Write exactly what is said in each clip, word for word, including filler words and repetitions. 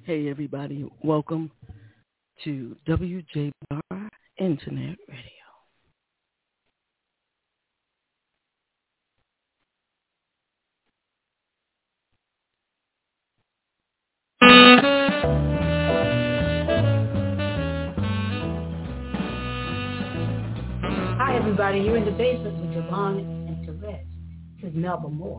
Hey, everybody. Welcome to W J B R Internet Radio. Hi, everybody. You're in the basement with Javon and Therese. This is Melba Moore.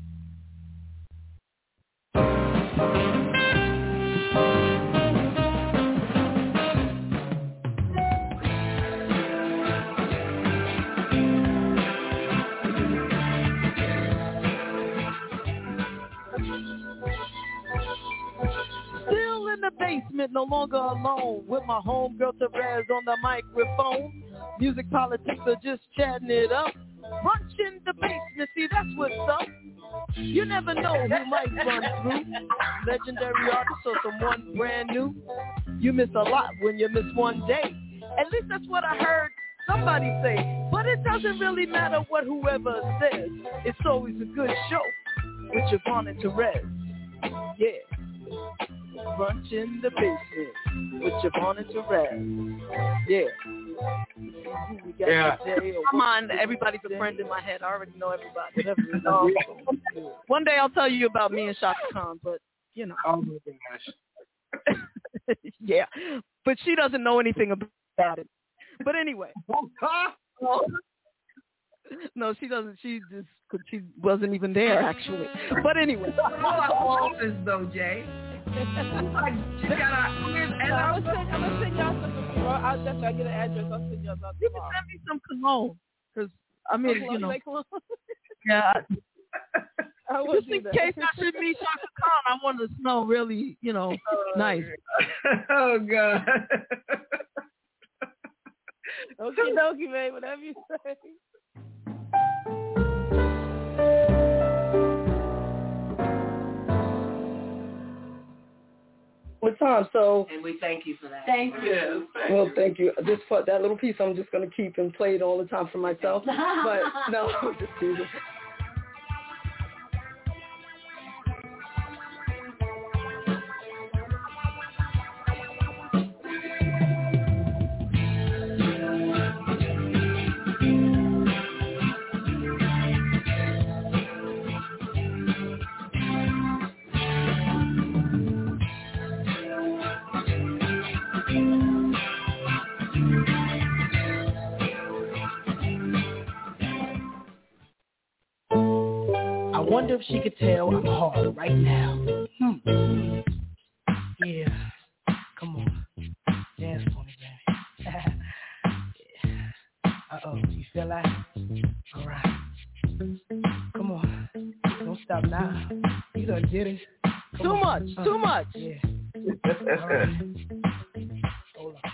Still in the basement, no longer alone, with my homegirl Therese on the microphone. Music politics are just chatting it up. Brunch in the basement, see that's what's up. You never know who might run through. Legendary artists or someone brand new. You miss a lot when you miss one day. At least that's what I heard somebody say. But it doesn't really matter what whoever says. It's always a good show with Javon and Therese. Yeah. Brunch in the basement with Javon and Therese. Yeah. We got Yeah. Come on, everybody's a friend in my head. I already know everybody. Whatever it is. Um, one day I'll tell you about me and Shaka Khan, but you know. Oh my gosh. Yeah, but she doesn't know anything about it. But anyway. No, she doesn't. She just she wasn't even there actually. But anyway. Office though, Jay. Like she got a. And I'm gonna send, I'm gonna send y'all some tomorrow. I'll just I get an address. I'll send y'all some. You can send me some cologne, because I mean, cologne, you know. cologne? Yeah. I will Just do in that. case I should meet Shaka Khan, I want to smell really, you know, oh, nice. Oh God. Okay, dokie, babe. Whatever you say. What time? So, And we thank you for that. Thank you. Yes, thank well, you. thank you. This part, that little piece, I'm just gonna keep and play it all the time for myself. But no, I'm just teasing. I wonder if she could tell I'm hard right now. Hmm. Yeah. Come on. Dance for me, baby. Yeah. Uh-oh. You feel that? All right. Come on. Don't stop now. You done did it. Come Too on. much. Uh, Too much. Yeah. All right. Hold on.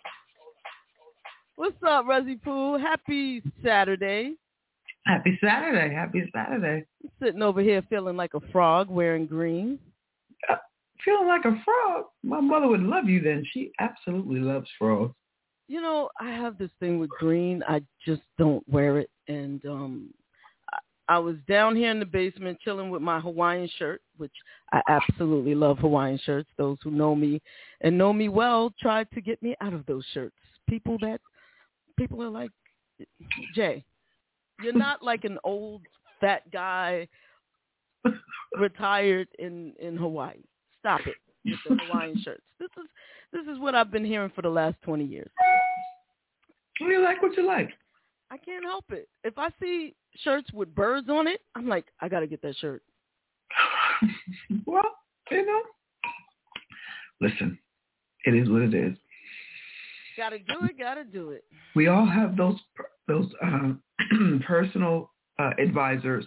What's up, Rezzy Pooh? Happy Saturday. Happy Saturday. Happy Saturday. I'm sitting over here feeling like a frog wearing green. Uh, feeling like a frog. My mother would love you then. She absolutely loves frogs. You know, I have this thing with green. I just don't wear it. And um, I, I was down here in the basement chilling with my Hawaiian shirt, which I absolutely love Hawaiian shirts. Those who know me and know me well tried to get me out of those shirts. People that, people are like, Jay, you're not like an old fat guy retired in, in Hawaii. Stop it with the Hawaiian shirts. This is this is what I've been hearing for the last twenty years. You like what you like. I can't help it. If I see shirts with birds on it, I'm like, I got to get that shirt. Well, you know, listen, it is what it is. Got to do it, got to do it. We all have those those uh, personal uh, advisors.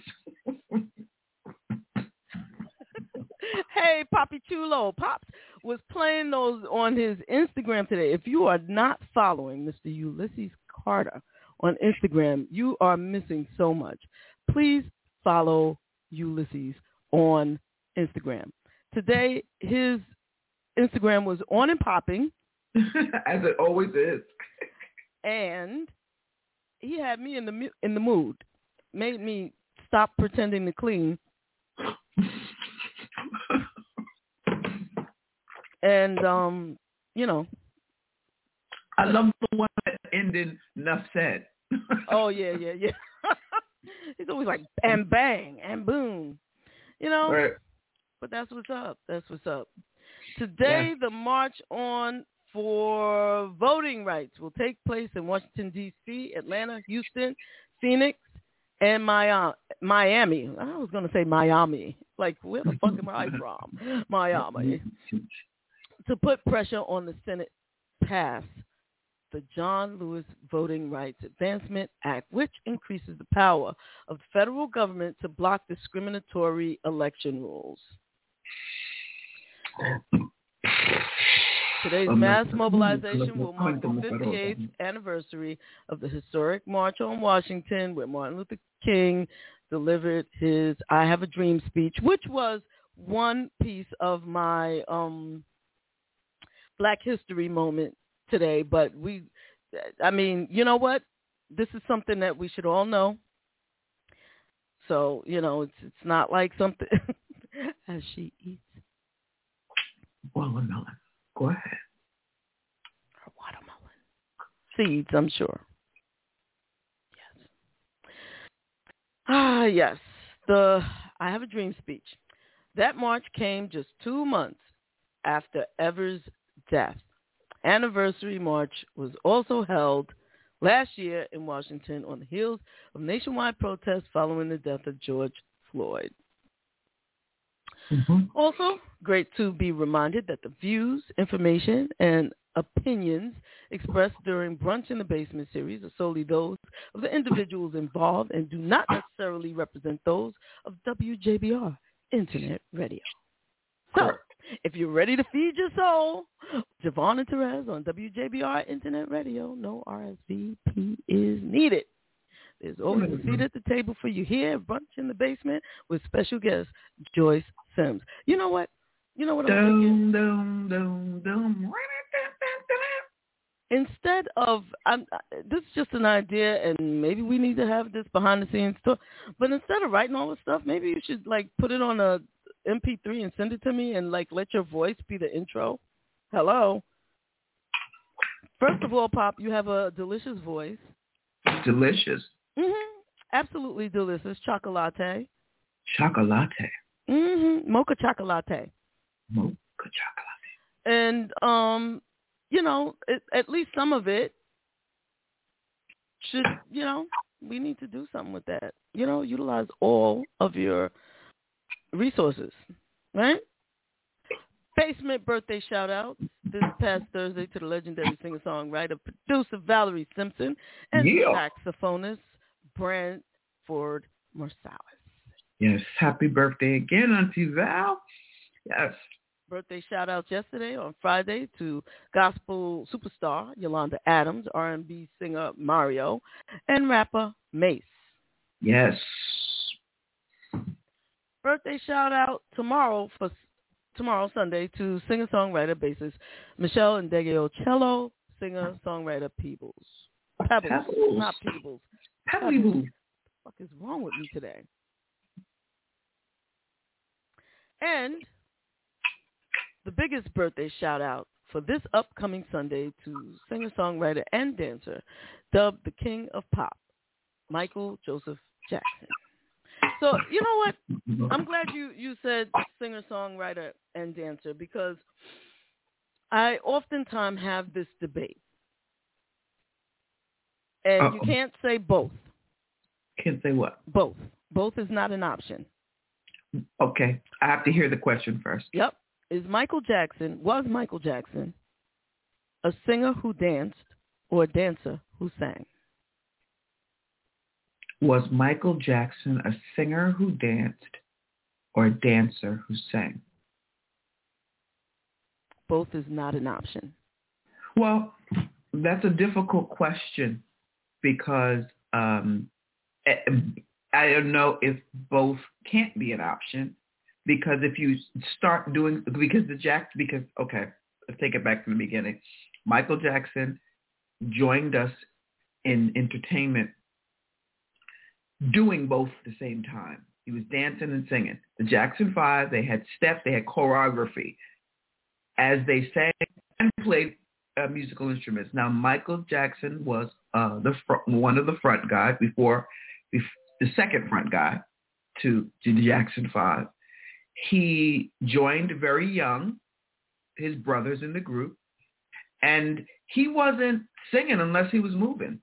Hey, Papi Chulo. Pops was playing those on his Instagram today. If you are not following Mister Ulysses Carter on Instagram, you are missing so much. Please follow Ulysses on Instagram. Today, his Instagram was on and popping. As it always is. And he had me in the mu- in the mood. Made me stop pretending to clean. And, um, you know. I love the one that ended enough said. Oh, yeah, yeah, yeah. It's always like, and bang, and boom. You know? Right. But that's what's up. That's what's up. Today, yeah. the March on for voting rights will take place in Washington, D C, Atlanta, Houston, Phoenix, and Miami. Miami. I was going to say Miami. Like, where the fuck am I from? Miami. To put pressure on the Senate pass the John Lewis Voting Rights Advancement Act, which increases the power of the federal government to block discriminatory election rules. Today's mass mobilization will mark the fifty-eighth anniversary of the historic March on Washington, where Martin Luther King delivered his I Have a Dream speech, which was one piece of my um, Black History moment today. But we, I mean, you know what? This is something that we should all know. So, you know, it's it's not like something as she eats. Watermelon. Go ahead. Or watermelon. Seeds, I'm sure. Yes. Ah, yes. The I Have a Dream speech. That march came just two months after Evers' death. Anniversary march was also held last year in Washington on the heels of nationwide protests following the death of George Floyd. Mm-hmm. Also, great to be reminded that the views, information, and opinions expressed during Brunch in the Basement series are solely those of the individuals involved and do not necessarily represent those of W J B R Internet Radio. So, if you're ready to feed your soul, Javon and Therese on W J B R Internet Radio, no R S V P is needed. There's always a seat at the table for you here, Brunch in the Basement, with special guest Joyce Sims. You know what? You know what I'm thinking? Dum, dum, dum. Instead of, I'm, this is just an idea, and maybe we need to have this behind-the-scenes stuff, but instead of writing all this stuff, maybe you should, like, put it on a M P three and send it to me and, like, let your voice be the intro. Hello? First of all, Pop, you have a delicious voice. Delicious. Mm-hmm. Absolutely delicious. Chocolate. Chocolate. Mm-hmm. Mocha chocolate. Mocha chocolate. And, um, you know, it, at least some of it should, you know, we need to do something with that. You know, utilize all of your resources, right? Basement birthday shout-out this past Thursday to the legendary singer-songwriter, producer Valerie Simpson, and yeah. saxophonist Branford Marsalis. Yes, happy birthday again, Auntie Val. Yes. Birthday shout-outs yesterday on Friday to gospel superstar Yolanda Adams, R and B singer Mario, and rapper Mace. Yes. Birthday shout-out tomorrow for tomorrow, Sunday, to singer-songwriter bassist Michelle Ndegeocello, singer-songwriter Peebles. Pebbles, Pebbles. Not Peebles. Pebbles. What the fuck is wrong with me today? And the biggest birthday shout-out for this upcoming Sunday to singer-songwriter and dancer, dubbed the King of Pop, Michael Joseph Jackson. So, you know what? I'm glad you, you said singer-songwriter and dancer, because I oftentimes have this debate. And Uh-oh. you can't say both. Can't say what? Both. Both is not an option. Okay. I have to hear the question first. Yep. Is Michael Jackson, was Michael Jackson a singer who danced or a dancer who sang? Was Michael Jackson a singer who danced or a dancer who sang? Both is not an option. Well, that's a difficult question because um, I don't know if both can't be an option, because if you start doing, because the Jack, because, okay, let's take it back from the beginning. Michael Jackson joined us in entertainment doing both at the same time. He was dancing and singing. The Jackson Five, they had steps, they had choreography. as they sang and played uh, musical instruments. Now, Michael Jackson was uh, the fr- one of the front guys before, bef- the second front guy to, to the Jackson Five. He joined very young, his brothers in the group, and he wasn't singing unless he was moving.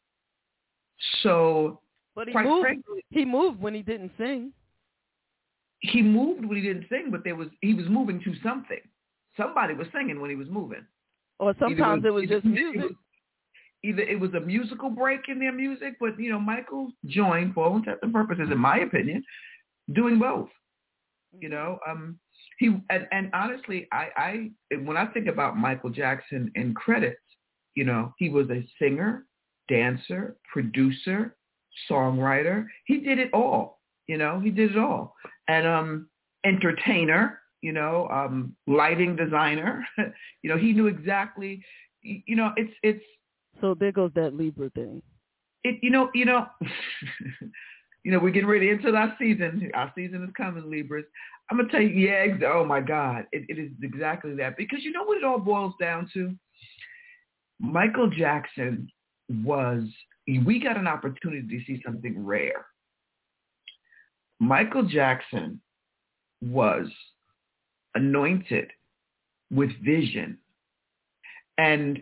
So, but he quite moved. frankly, he moved when he didn't sing. He moved when he didn't sing, but there was he was moving to something. Somebody was singing when he was moving. Or sometimes it was, it was just either, music. It was, either it was a musical break in their music, but, you know, Michael joined, for all intents and purposes, in my opinion, doing both. You know, um, he and, and honestly, I, I when I think about Michael Jackson in credits, you know, he was a singer, dancer, producer, songwriter. He did it all. You know, he did it all. And um, entertainer, you know, um, lighting designer. You know, he knew exactly. You know, it's it's. So there goes that Libra thing. It you know you know. You know, we're getting ready into our season. Our season is coming, Libras. I'm going to tell you, yeah, oh, my God. It, it is exactly that. Because you know what it all boils down to? Michael Jackson was, we got an opportunity to see something rare. Michael Jackson was anointed with vision. And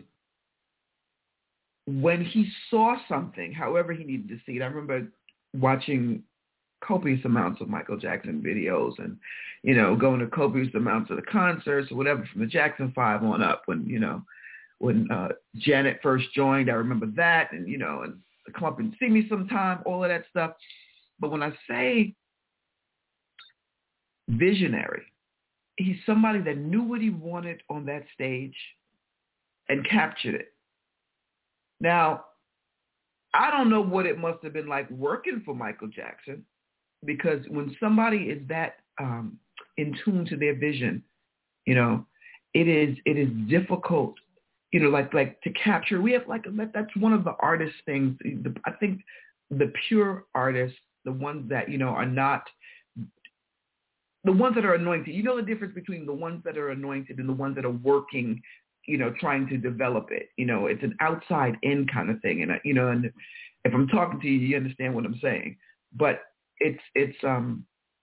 when he saw something, however he needed to see it, I remember watching copious amounts of Michael Jackson videos and, you know, going to copious amounts of the concerts or whatever from the Jackson Five on up when, you know, when uh, Janet first joined, I remember that, and, you know, and come up and see me sometime, all of that stuff. But when I say visionary, he's somebody that knew what he wanted on that stage and captured it. Now, I don't know what it must have been like working for Michael Jackson, because when somebody is that um, in tune to their vision, you know, it is it is difficult, you know, like like to capture. We have like that's one of the artist things. I think the pure artists, the ones that, you know, are not the ones that are anointed. You know the difference between the ones that are anointed and the ones that are working, you know, trying to develop it. You know, it's an outside in kind of thing. And, you know, and if I'm talking to you, you understand what I'm saying. But it's, it's, um,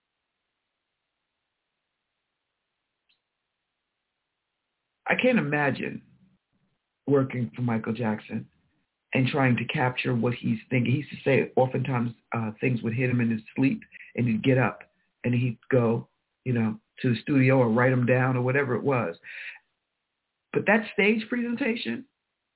I can't imagine working for Michael Jackson and trying to capture what he's thinking. He used to say oftentimes uh, things would hit him in his sleep and he'd get up and he'd go, you know, to the studio or write them down or whatever it was. But that stage presentation,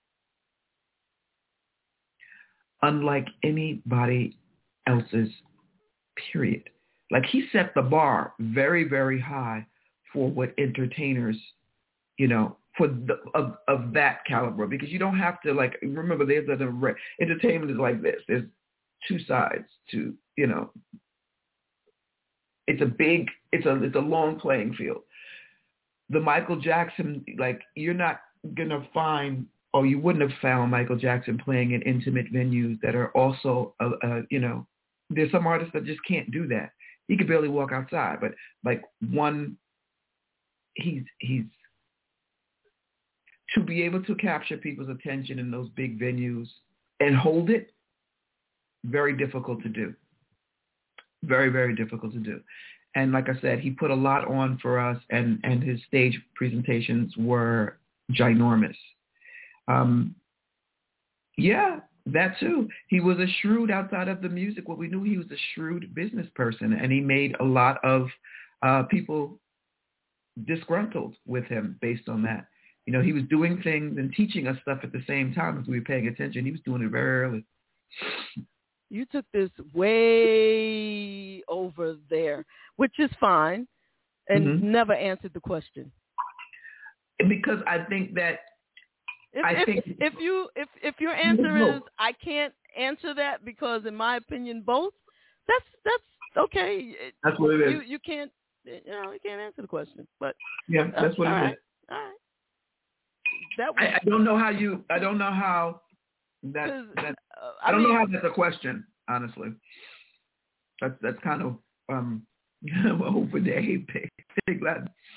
unlike anybody else's, period. Like, he set the bar very, very high for what entertainers, you know, for the, of, of that caliber. Because you don't have to, like, remember, there's a, entertainment is like this. There's two sides to, you know, it's a big, it's a, it's a long playing field. The Michael Jackson, like, you're not going to find, or you wouldn't have found Michael Jackson playing in intimate venues that are also, uh, uh, you know, there's some artists that just can't do that. He could barely walk outside, but like one, he's, he's, to be able to capture people's attention in those big venues and hold it, very difficult to do. Very, very difficult to do. And like I said, he put a lot on for us, and, and his stage presentations were ginormous. Um, yeah, that too. He was a shrewd, outside of the music, what we knew, he was a shrewd business person, and he made a lot of uh, people disgruntled with him based on that. You know, he was doing things and teaching us stuff at the same time as we were paying attention. He was doing it very early. You took this way over there, which is fine, and mm-hmm. never answered the question. Because I think that if, I if, think if you if if your answer is I can't answer that because in my opinion both, that's that's okay. That's what it is. You you can't you know you can't answer the question, but yeah, that's what all it right. is. All right. That was, I, I don't know how you. I don't know how. That, that uh, I, I don't mean, know how that's a question, honestly. That's that's kind of um over the apex.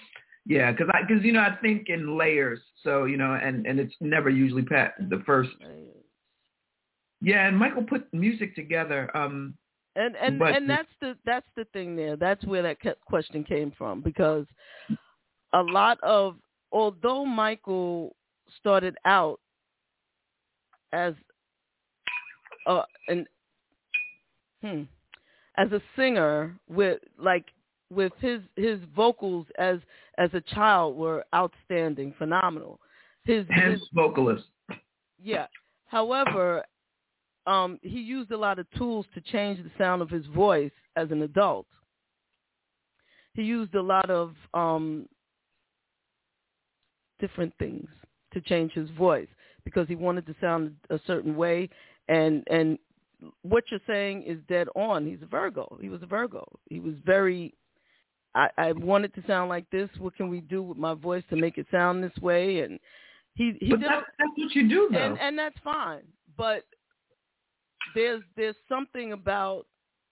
Yeah, because I, because you know, I think in layers. So you know, and and it's never usually pat the first. Yeah, and Michael put music together. Um, and and but, and that's the that's the thing there. That's where that question came from, because a lot of, although Michael started out as a an hmm, as a singer with like. with his, his vocals as as a child were outstanding, phenomenal. His, his vocalist. Yeah. However, um, he used a lot of tools to change the sound of his voice as an adult. He used a lot of um, different things to change his voice because he wanted to sound a certain way. And, and what you're saying is dead on. He's a Virgo. He was a Virgo. He was very... I, I want it to sound like this. What can we do with my voice to make it sound this way? And he, he but did, that's, that's what you do, though. And, and that's fine. But there's there's something about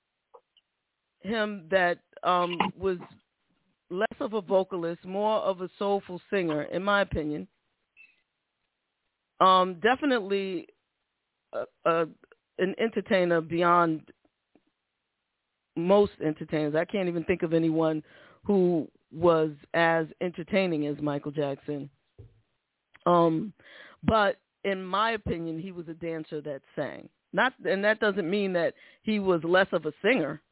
him that um, was less of a vocalist, more of a soulful singer, in my opinion. Um, definitely a, a, an entertainer beyond most entertainers. I can't even think of anyone who was as entertaining as Michael Jackson. Um, but in my opinion, he was a dancer that sang. Not, and that doesn't mean that he was less of a singer.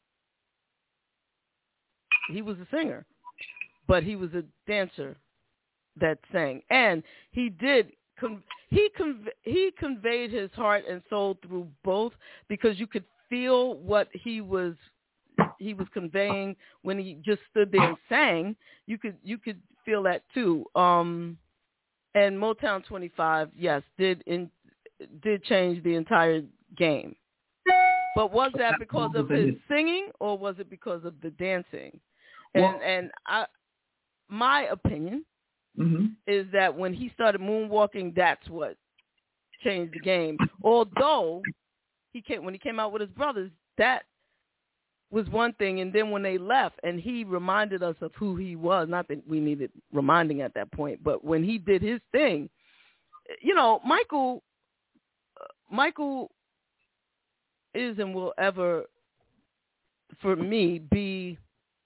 He was a singer, but he was a dancer that sang, and he did. Con- he con- he conveyed his heart and soul through both, because you could feel what he was. he was conveying when he just stood there and sang. You could you could feel that too. Um, and Motown twenty-five, yes, did in, did change the entire game. But was that because of his singing, or was it because of the dancing? And well, and I, my opinion mm-hmm. is that when he started moonwalking, that's what changed the game. Although he came when he came out with his brothers, that was one thing, and then when they left and he reminded us of who he was, not that we needed reminding at that point, but when he did his thing, you know, Michael, uh, Michael is and will ever, for me, be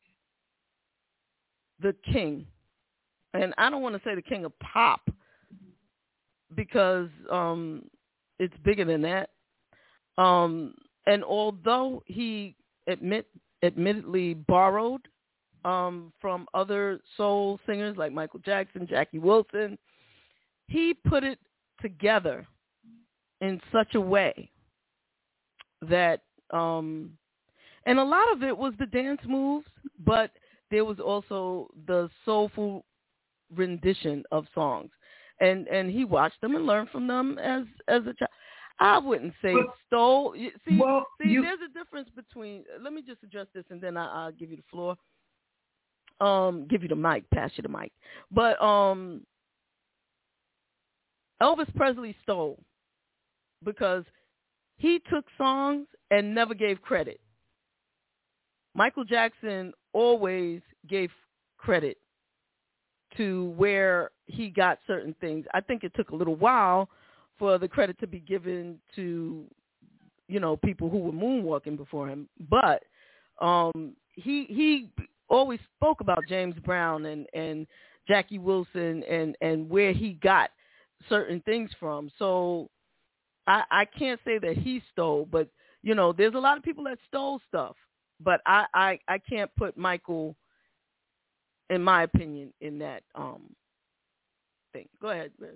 the king. And I don't want to say the king of pop, because um, it's bigger than that. Um, and although he admit admittedly borrowed um, from other soul singers like Michael Jackson, Jackie Wilson, he put it together in such a way that, um, and a lot of it was the dance moves, but there was also the soulful rendition of songs, and and he watched them and learned from them as as a child. I wouldn't say but, stole. See, well, see, you... there's a difference between. Let me just address this, and then I, I'll give you the floor. Um, give you the mic, pass you the mic. But um, Elvis Presley stole because he took songs and never gave credit. Michael Jackson always gave credit to where he got certain things. I think it took a little while for the credit to be given to, you know, people who were moonwalking before him. But um, he he always spoke about James Brown and, and Jackie Wilson and, and where he got certain things from. So I, I can't say that he stole, but, you know, there's a lot of people that stole stuff. But I, I, I can't put Michael, in my opinion, in that um, thing. Go ahead, Liz.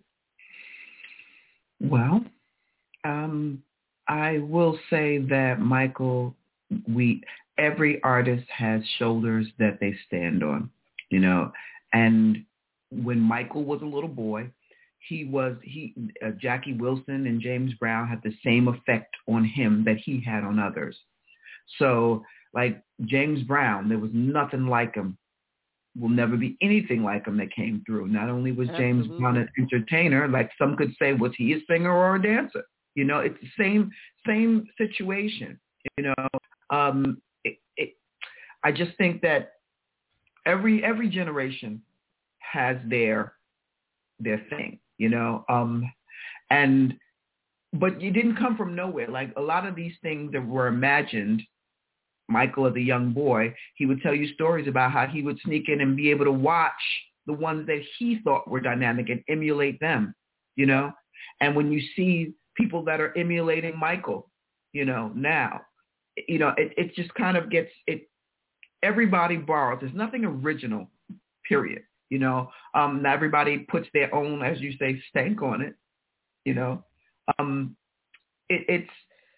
Well, um, I will say that Michael, we every artist has shoulders that they stand on, you know. And when Michael was a little boy, he was he uh, Jackie Wilson and James Brown had the same effect on him that he had on others. So, like James Brown, there was nothing like him. Will never be anything like him that came through. Not only was James Absolutely. Brown an entertainer, like some could say, was he a singer or a dancer? You know, it's the same same situation. You know, um, it, it, I just think that every every generation has their their thing, you know. Um, and but you didn't come from nowhere. Like a lot of these things that were imagined. Michael, as a young boy, he would tell you stories about how he would sneak in and be able to watch the ones that he thought were dynamic and emulate them, you know. And when you see people that are emulating Michael, you know, now, you know, it, it just kind of gets it. Everybody borrows. There's nothing original, period. You know, um, not everybody puts their own, as you say, stank on it. You know, um, it, it's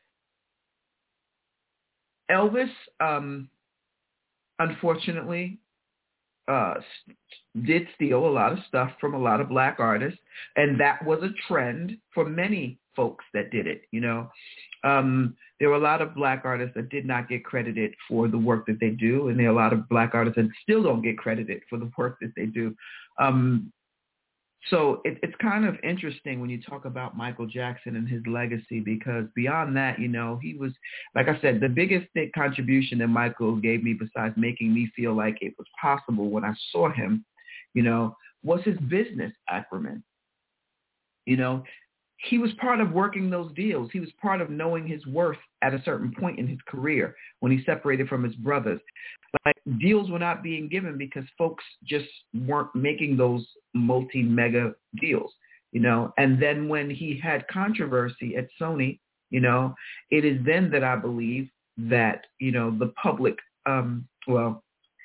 Elvis. Um, unfortunately, uh, did steal a lot of stuff from a lot of black artists, and that was a trend for many folks that did it. You know, um, there were a lot of black artists that did not get credited for the work that they do, and there are a lot of black artists that still don't get credited for the work that they do. Um, so it, it's kind of interesting when you talk about Michael Jackson and his legacy, because beyond that, you know, he was, like I said, the biggest big contribution that Michael gave me, besides making me feel like it was possible when I saw him, you know, was his business acumen. You know, he was part of working those deals. He was part of knowing his worth at a certain point in his career when he separated from his brothers. Like, deals were not being given because folks just weren't making those multi-mega deals, you know. And then when he had controversy at Sony, you know, it is then that I believe that, you know, the public, um, well,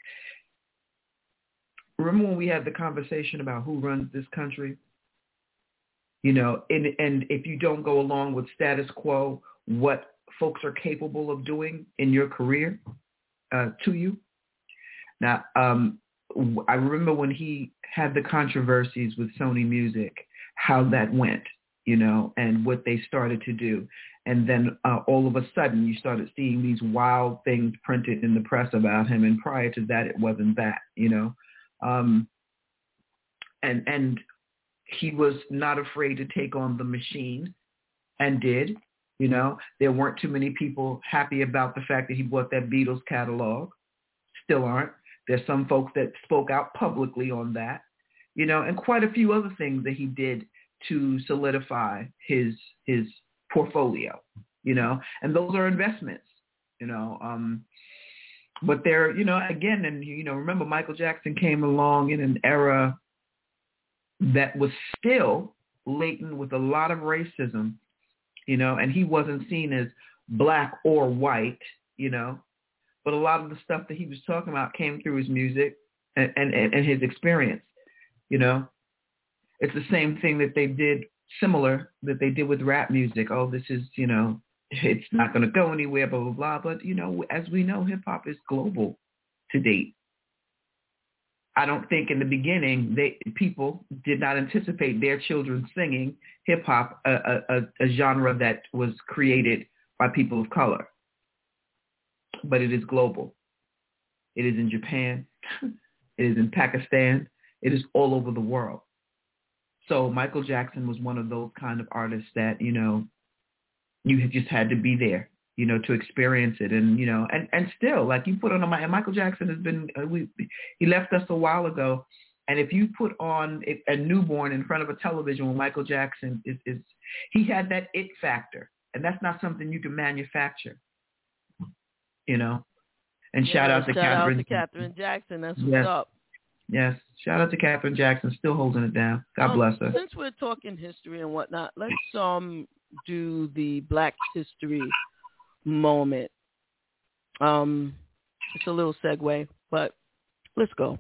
remember when we had the conversation about who runs this country? You know, and, and if you don't go along with status quo, what folks are capable of doing in your career uh, to you. Now, um, I remember when he had the controversies with Sony Music, how that went, you know, and what they started to do. And then uh, all of a sudden you started seeing these wild things printed in the press about him. And prior to that, it wasn't that, you know. Um, and and he was not afraid to take on the machine, and did. You know, there weren't too many people happy about the fact that he bought that Beatles catalog. Still aren't. There's some folks that spoke out publicly on that, you know, and quite a few other things that he did to solidify his his portfolio, you know, and those are investments, you know. Um, but they're, you know, again, and, you know, remember Michael Jackson came along in an era that was still latent with a lot of racism, you know, and he wasn't seen as black or white, you know, but a lot of the stuff that he was talking about came through his music and, and, and his experience, you know. It's the same thing that they did, similar, that they did with rap music. Oh, this is, you know, it's not going to go anywhere, blah, blah, blah. But, you know, as we know, hip-hop is global to date. I don't think in the beginning they people did not anticipate their children singing hip-hop, a, a, a genre that was created by people of color. But it is global. It is in Japan. It is in Pakistan. It is all over the world. So Michael Jackson was one of those kind of artists that, you know, you just had to be there, you know, to experience it. And, you know, and, and still, like, you put on a, and Michael Jackson has been, uh, we, he left us a while ago. And if you put on a, a newborn in front of a television with Michael Jackson, is, is he had that it factor. And that's not something you can manufacture, you know. And yeah, shout out to shout Catherine. out to Catherine Jackson. That's what's yes. up. Yes. Shout out to Catherine Jackson, still holding it down. God um, bless her. Since we're talking history and whatnot, let's um do the Black History moment. Um, it's a little segue, but let's go.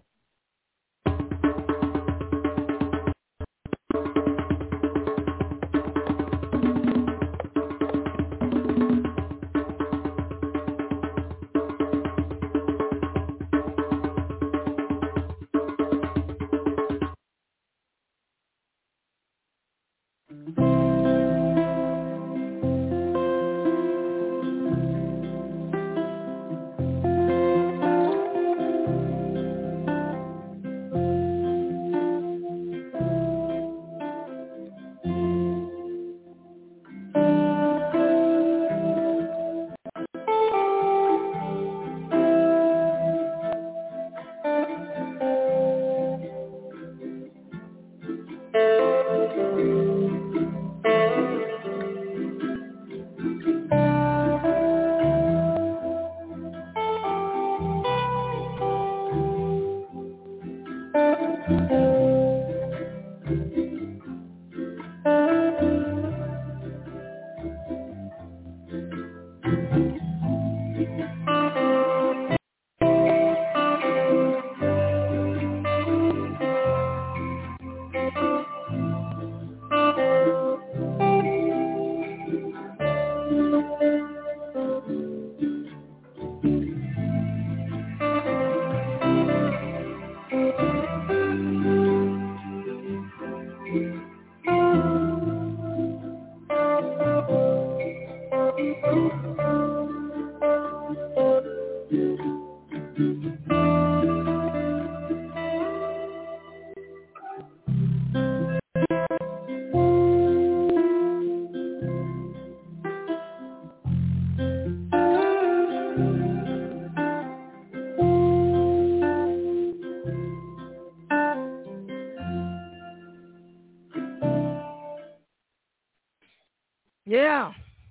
Yeah.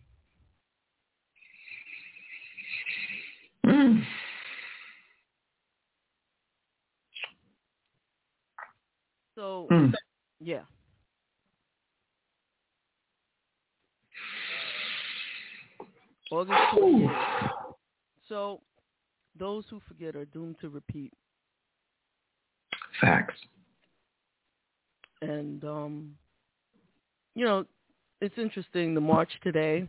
Mm. So, Mm. yeah. August twenty-eighth. So, those who forget are doomed to repeat. Facts. And, um, you know, it's interesting, the march today.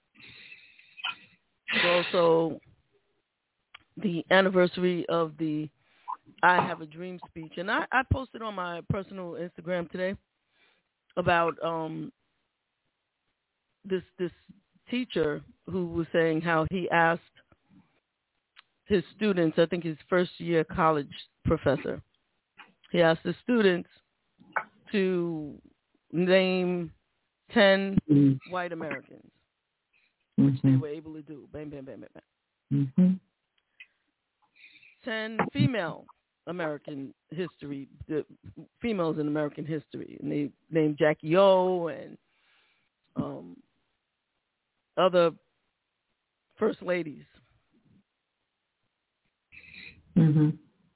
It's also the anniversary of the I Have a Dream speech. And I, I posted on my personal Instagram today about um, this this teacher who was saying how he asked his students, I think his first year college professor, he asked the students to name ten mm-hmm. white Americans, mm-hmm. which they were able to do. Bang, bang, bang, bang, bang. Mm-hmm. ten female American history, the females in American history. And they named Jackie O and um, other first ladies. Mm-hmm.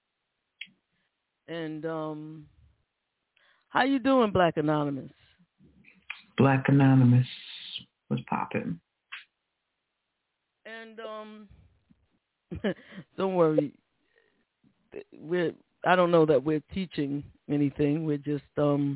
And um, how you doing, Black Anonymous? Black Anonymous was popping. And um, don't worry, we're. I don't know that we're teaching anything. We're just um.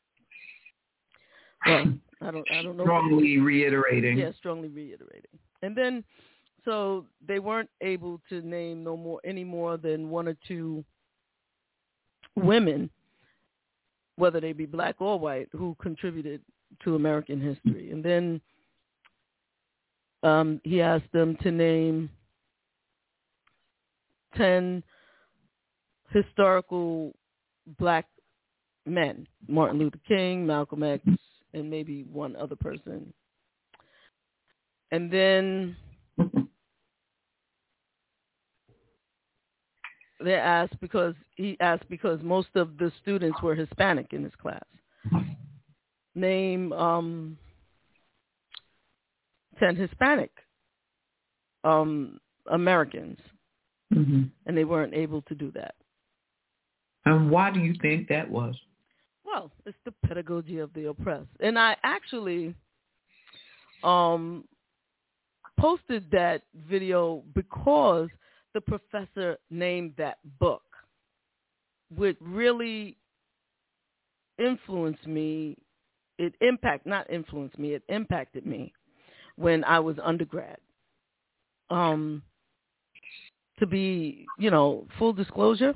Well, I don't. I don't know. Strongly reiterating. Yeah, strongly reiterating. And then, so they weren't able to name no more any more than one or two women, whether they be black or white, who contributed to American history. And then um, he asked them to name ten historical black men: Martin Luther King, Malcolm X, and maybe one other person. And then they asked because he asked because most of the students were Hispanic in his class. Name um, ten Hispanic um, Americans, mm-hmm. and they weren't able to do that. And why do you think that was? Well, it's the pedagogy of the oppressed. And I actually um, posted that video because the professor named that book, which really influenced me. It impact, not influenced me, it impacted me when I was undergrad. Um, to be, you know, full disclosure,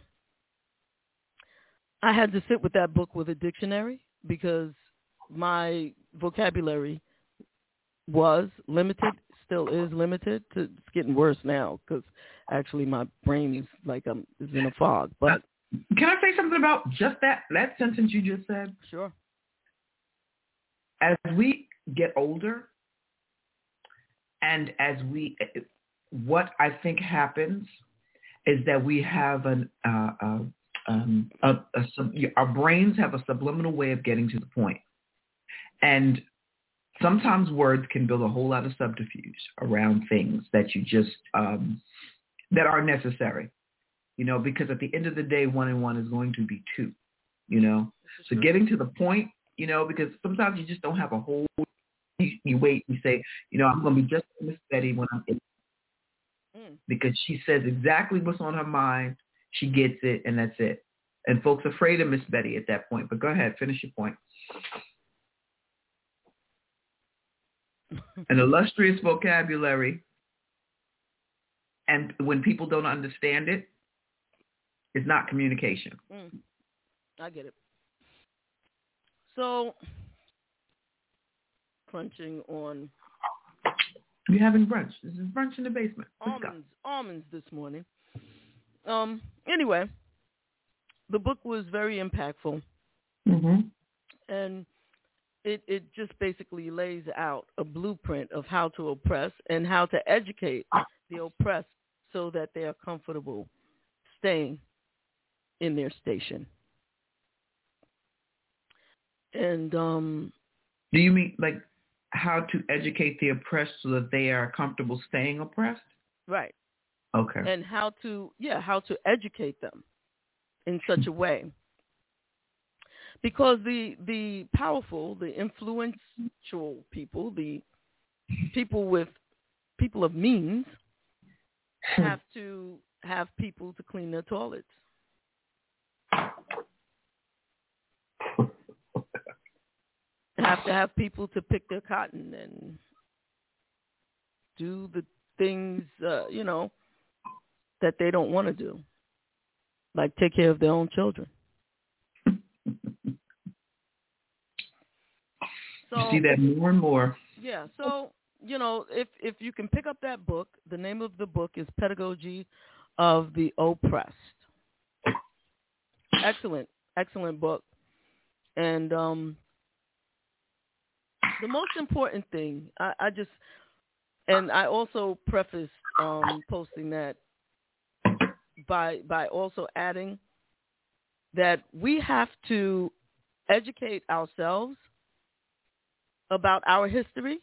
I had to sit with that book with a dictionary because my vocabulary was limited, still is limited. To, it's getting worse now because actually my brain is like I'm is in a fog. But can I say something about just that that sentence you just said? Sure. As we get older, and as we, what I think happens is that we have an uh, uh, um, a, a sub, our brains have a subliminal way of getting to the point, and sometimes words can build a whole lot of subterfuge around things that you just um, that are necessary, you know, because at the end of the day, one and one is going to be two, you know. So getting to the point, you know, because sometimes you just don't have a whole. You, you wait, you say, you know, I'm going to be just Miss Betty when I'm in, mm. because she says exactly what's on her mind. She gets it, and that's it. And folks are afraid of Miss Betty at that point. But go ahead, finish your point. An illustrious vocabulary, and when people don't understand it, it's not communication. Mm. I get it. So, crunching on... You're having brunch. This is brunch in the basement. Let's almonds, go. Almonds this morning. Um. Anyway, the book was very impactful. Mm-hmm. And it, it just basically lays out a blueprint of how to oppress and how to educate the oppressed so that they are comfortable staying in their station. And um, do you mean like how to educate the oppressed so that they are comfortable staying oppressed? Right. Okay. And how to, yeah, how to educate them in such a way. Because the the powerful, the influential people, the people with people of means have to have people to clean their toilets. Have to have people to pick their cotton and do the things, uh, you know, that they don't want to do, like take care of their own children. So, you see that more and more. Yeah. So, you know, if if you can pick up that book, the name of the book is Pedagogy of the Oppressed. Excellent, excellent book. And um, the most important thing, I, I just, and I also prefaced um, posting that by by also adding that we have to educate ourselves about our history.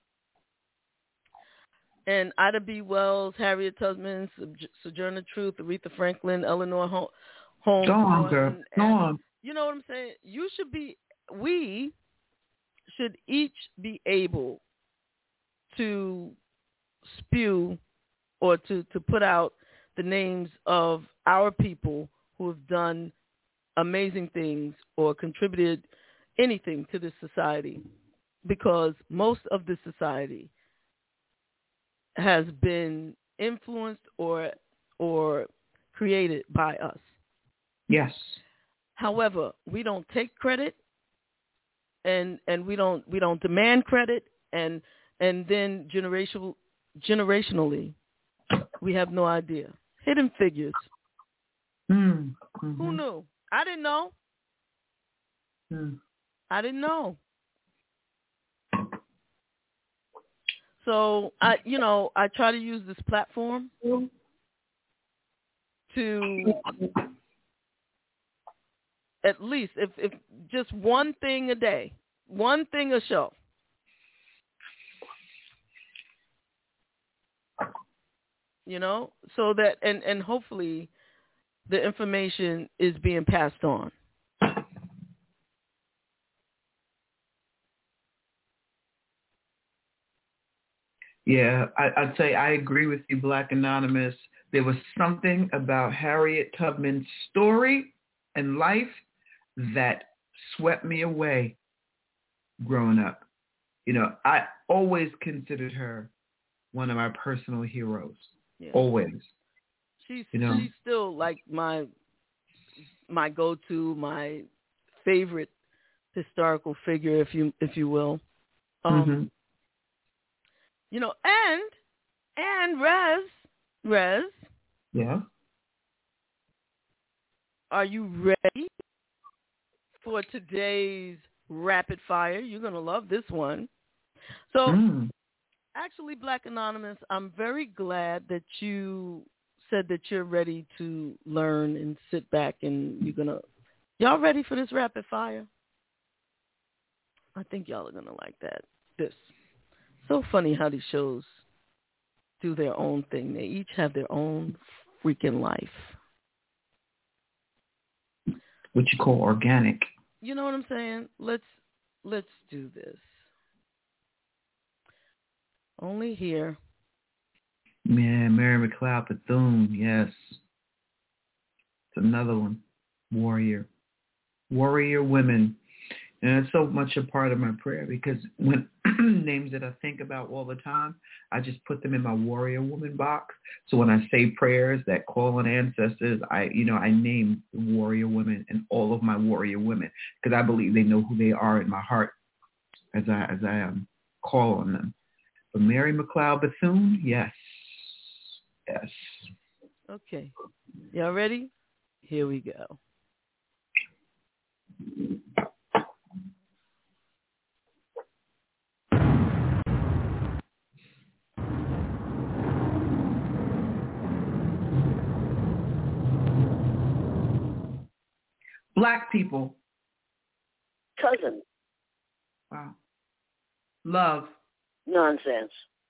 And Ida B. Wells, Harriet Tubman, Sojourner Truth, Aretha Franklin, Eleanor Holmes. Go on, girl. Go on. You know what I'm saying? You should be, we should each be able to spew or to, to put out the names of our people who have done amazing things or contributed anything to this society, because most of this society has been influenced or or created by us. Yes. However, we don't take credit, and and we don't we don't demand credit, and and then generational generationally, we have no idea. Hidden figures. Mm-hmm. Who knew? I didn't know. Mm. I didn't know. So I, you know, I try to use this platform to at least, if, if just one thing a day, one thing a show. You know, so that, and, and hopefully the information is being passed on. Yeah, I, I'd say I agree with you, Black Anonymous. There was something about Harriet Tubman's story and life that swept me away growing up. You know, I always considered her one of my personal heroes. Yeah. Always. She's you know? she's still like my my go-to, my favorite historical figure, if you if you will. Um, mm-hmm. You know, and and Rez, Rez. Yeah. Are you ready for today's rapid fire? You're gonna love this one. So, mm. actually, Black Anonymous, I'm very glad that you said that you're ready to learn and sit back and you're gonna. Y'all ready for this rapid fire? I think y'all are gonna like that. This. So funny how these shows do their own thing. They each have their own freaking life. What you call organic. You know what I'm saying? Let's let's do this. Only here. Yeah, Mary McLeod Bethune, yes. It's another one. Warrior. Warrior women. And it's so much a part of my prayer because when names that I think about all the time, I just put them in my warrior woman box. So when I say prayers that call on ancestors, I, you know, I name the warrior women and all of my warrior women because I believe they know who they are in my heart as I as I um, call on them. But Mary McLeod Bethune, yes, yes. Okay, y'all ready? Here we go. Black people. Cousin. Wow. Love. Nonsense.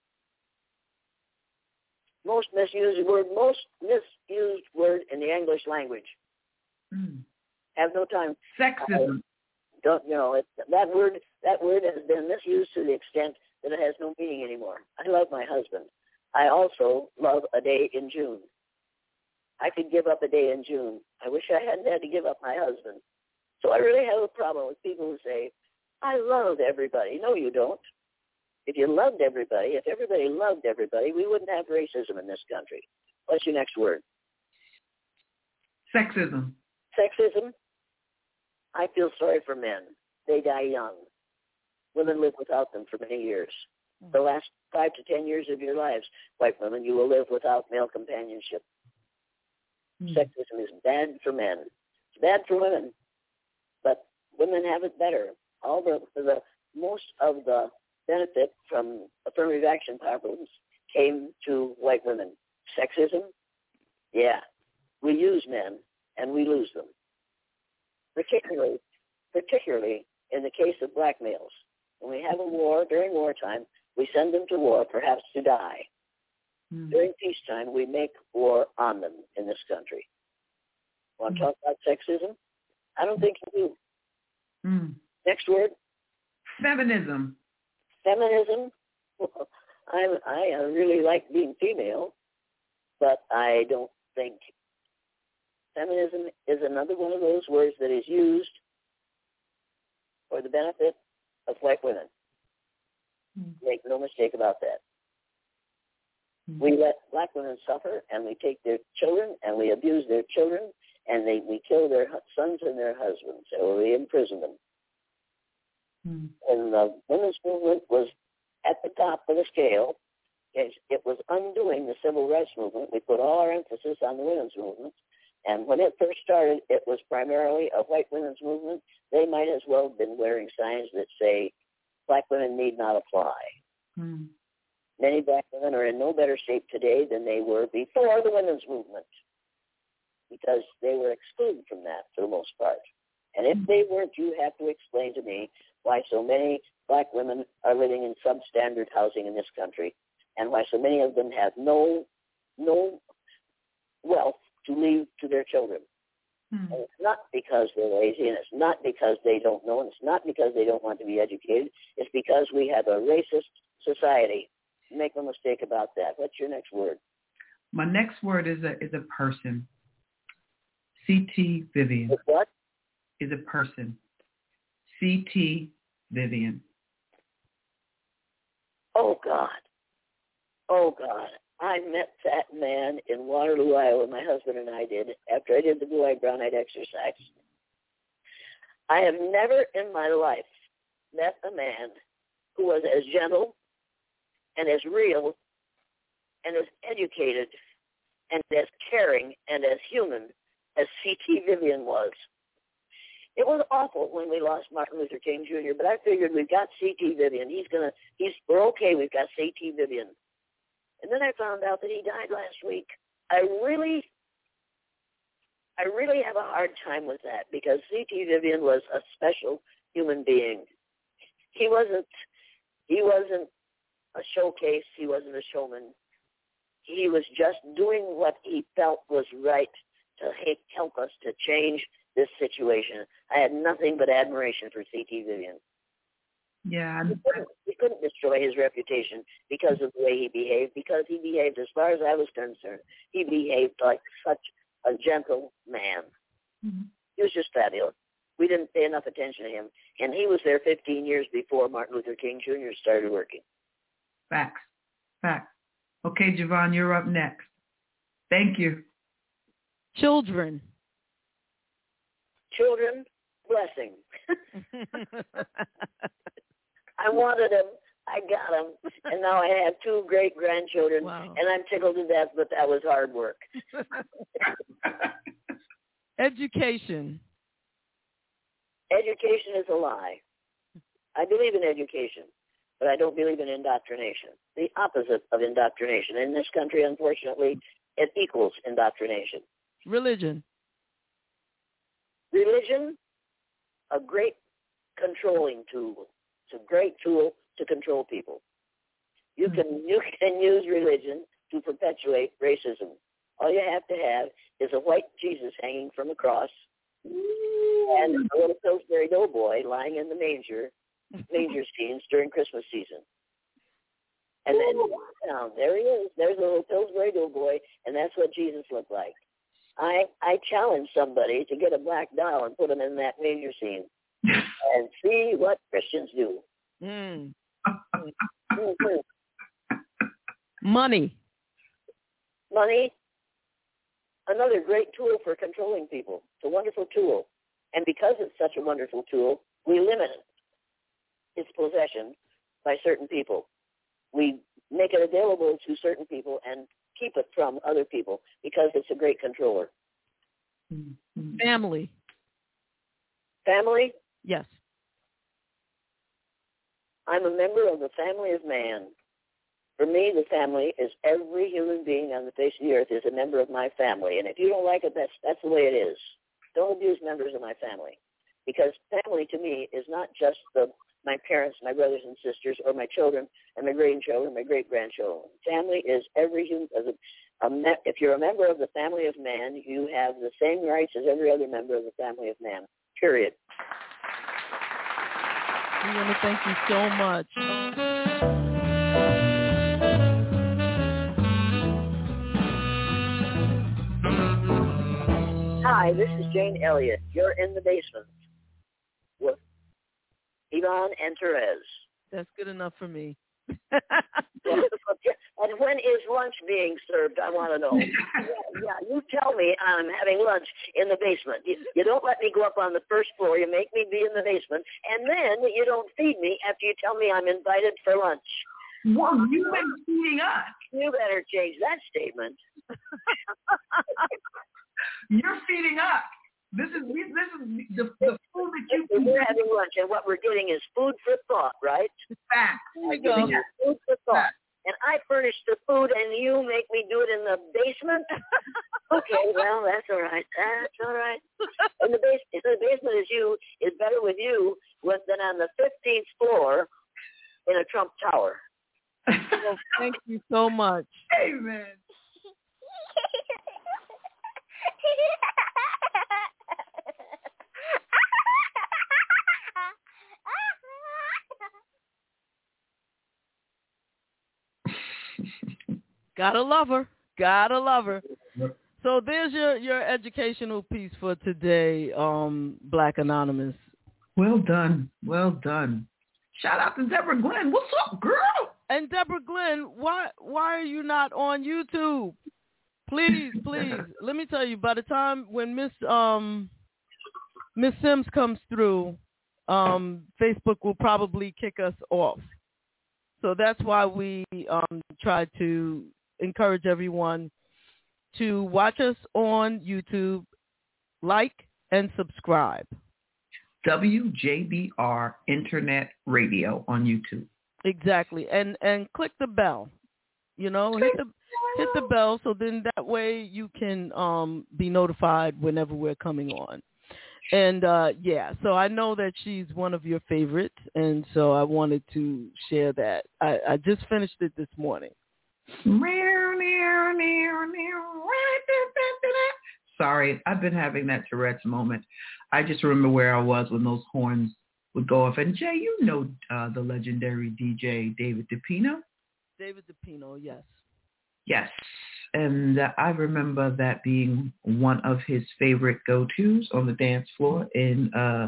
Most misused word, most misused word in the English language. Mm. Have no time. Sexism. I don't you know it, that word? That word has been misused to the extent that it has no meaning anymore. I love my husband. I also love a day in June. I could give up a day in June. I wish I hadn't had to give up my husband. So I really have a problem with people who say, I love everybody. No, you don't. If you loved everybody, if everybody loved everybody, we wouldn't have racism in this country. What's your next word? Sexism. Sexism. I feel sorry for men. They die young. Women live without them for many years. The last five to ten years of your lives, white women, you will live without male companionship. Mm. Sexism is bad for men. It's bad for women. But women have it better. All the, the most of the benefit from affirmative action programs came to white women. Sexism, yeah, we use men and we lose them. Particularly, particularly in the case of black males. When we have a war during wartime, we send them to war, perhaps to die. Mm. During peacetime, we make war on them in this country. Want to mm. talk about sexism? I don't think you do. Mm. Next word? Feminism. Feminism? Well, I, I really like being female, but I don't think feminism is another one of those words that is used for the benefit of white women. Mm. Make no mistake about that. Mm. We let black women suffer, and we take their children, and we abuse their children, and they, we kill their sons and their husbands, or we imprison them. Mm. And the women's movement was at the top of the scale. It, it was undoing the civil rights movement. We put all our emphasis on the women's movement. And when it first started, it was primarily a white women's movement. They might as well have been wearing signs that say, black women need not apply. Mm. Many black women are in no better shape today than they were before the women's movement, because they were excluded from that for the most part. And if they weren't, you have to explain to me why so many black women are living in substandard housing in this country, and why so many of them have no no wealth to leave to their children. Hmm. And it's not because they're lazy, and it's not because they don't know, and it's not because they don't want to be educated. It's because we have a racist society. Make no mistake about that. What's your next word? My next word is a is a person. C T Vivian. With what? Is a person. C T Vivian. Oh, God. Oh, God. I met that man in Waterloo, Iowa, my husband and I did, after I did the blue-eyed, brown-eyed exercise. I have never in my life met a man who was as gentle and as real and as educated and as caring and as human as C T Vivian was. It was awful when we lost Martin Luther King Junior, but I figured we've got C T Vivian. He's gonna, he's, we're okay. We've got C T Vivian. And then I found out that he died last week. I really, I really have a hard time with that, because C T Vivian was a special human being. He wasn't, he wasn't a showcase. He wasn't a showman. He was just doing what he felt was right to help us to change this situation. I had nothing but admiration for C T Vivian. Yeah. He couldn't, he couldn't destroy his reputation because of the way he behaved, because he behaved, as far as I was concerned, he behaved like such a gentle man. Mm-hmm. He was just fabulous. We didn't pay enough attention to him, and he was there fifteen years before Martin Luther King Junior started working. Facts. Facts. Okay, Javon, you're up next. Thank you. Children. Children, blessing. I wanted them, I got them, and now I have two great-grandchildren, wow. And I'm tickled to death, but that was hard work. Education. Education is a lie. I believe in education, but I don't believe in indoctrination. The opposite of indoctrination. In this country, unfortunately, it equals indoctrination. Religion. Religion, a great controlling tool. It's a great tool to control people. You can you can use religion to perpetuate racism. All you have to have is a white Jesus hanging from a cross and a little Pillsbury Doughboy lying in the manger, manger scenes during Christmas season. And then down, there he is. There's a little Pillsbury Doughboy, and that's what Jesus looked like. I I challenge somebody to get a black doll and put him in that manger scene and see what Christians do. Mm. Mm-hmm. Money. Money, another great tool for controlling people. It's a wonderful tool. And because it's such a wonderful tool, we limit its possession by certain people. We make it available to certain people and keep it from other people because it's a great controller. Family. Family? Yes. I'm a member of the family of man. For me, the family is every human being on the face of the earth is a member of my family. And if you don't like it, that's that's the way it is. Don't abuse members of my family. Because family to me is not just the my parents, my brothers and sisters, or my children and my grandchildren, my great-grandchildren. Family is every human. A, a, if you're a member of the family of man, you have the same rights as every other member of the family of man, period. I want to thank you so much. Hi, this is Jane Elliott. You're in the basement with Yvonne and Therese. That's good enough for me. And when is lunch being served? I want to know. yeah, yeah, you tell me I'm having lunch in the basement. You, you don't let me go up on the first floor. You make me be in the basement. And then you don't feed me after you tell me I'm invited for lunch. Well, you've been feeding us. You better change that statement. You're feeding us. This is this is the, the food that you. We're having lunch, and what we're getting is food for thought, right? Fact. I'm giving you food for thought. And I furnish the food, and you make me do it in the basement? Okay, well, that's all right. That's all right. In the, base, in the basement is you is better with you with, than on the fifteenth floor in a Trump Tower. Well, thank you so much. Amen. Gotta love her. Gotta love her. So there's your, your educational piece for today, um, Black Anonymous. Well done. Well done. Shout out to Deborah Glenn. What's up, girl? And Deborah Glenn, why why are you not on YouTube? Please, please. Let me tell you, by the time when Miss um Miss Sims comes through, um, Facebook will probably kick us off. So that's why we um, try to encourage everyone to watch us on YouTube, like, and subscribe. W J B R Internet Radio on YouTube. Exactly. And and click the bell. You know, hit the hit the bell so then that way you can um, be notified whenever we're coming on. And, uh, yeah, so I know that she's one of your favorites, and so I wanted to share that. I, I just finished it this morning. Sorry, I've been having that Tourette's moment. I just remember where I was when those horns would go off. And, Jay, you know uh, the legendary D J David DePino? David DePino, yes. Yes. And uh, I remember that being one of his favorite go-tos on the dance floor in uh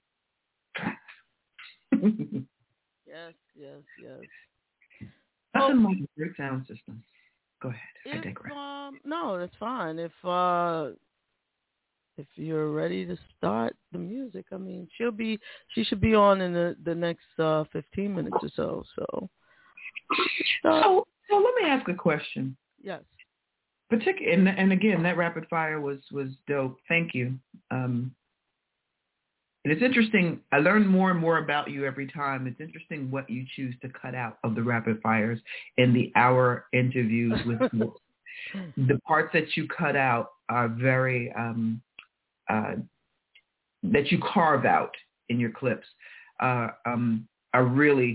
Yes, yes, yes. Nothing like a great sound system. Go ahead. If, I digress. Um, no, that's fine. If uh, if you're ready to start the music, I mean, she'll be she should be on in the the next uh, fifteen minutes or so. So, so, so let me ask a question. Yes. Particular, and, and again, that rapid fire was, was dope. Thank you. Um, and it's interesting. I learn more and more about you every time. It's interesting what you choose to cut out of the rapid fires in the hour interviews with you. The parts that you cut out are very, um, uh, that you carve out in your clips uh, um, are really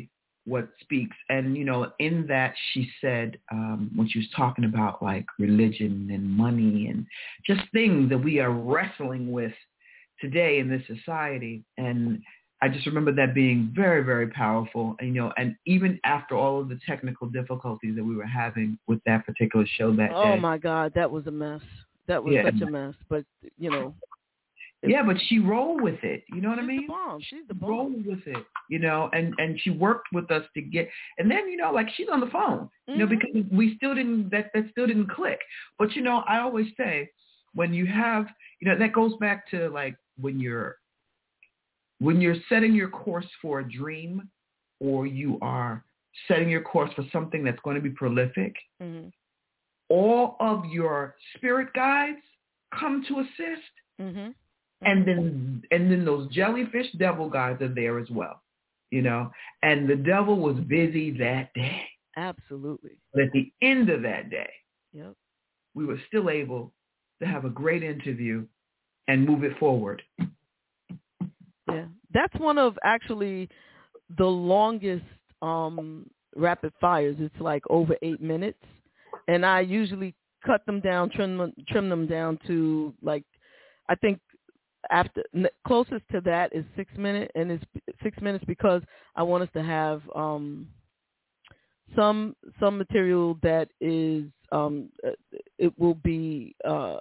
what speaks. And, you know, in that she said, um, when she was talking about like religion and money and just things that we are wrestling with today in this society. And I just remember that being very, very powerful. And, you know, and even after all of the technical difficulties that we were having with that particular show that oh day. Oh my God, that was a mess. That was yeah. such a mess. But, you know. Yeah, but she rolled with it. You know what She's I mean? The bomb. She's the bomb. Rolled with it, you know, and, and she worked with us to get, and then, you know, like she's on the phone, mm-hmm. you know, because we still didn't, that, that still didn't click. But, you know, I always say when you have, you know, that goes back to like when you're, when you're setting your course for a dream or you are setting your course for something that's going to be prolific, mm-hmm. all of your spirit guides come to assist. Mm-hmm. And then and then those jellyfish devil guys are there as well, you know. And the devil was busy that day. Absolutely. But at the end of that day, yep. we were still able to have a great interview and move it forward. Yeah. That's one of actually the longest um, rapid fires. It's like over eight minutes. And I usually cut them down, trim them, trim them down to like, I think, after closest to that is six minutes, and it's six minutes because I want us to have um, some some material that is um, it will be uh,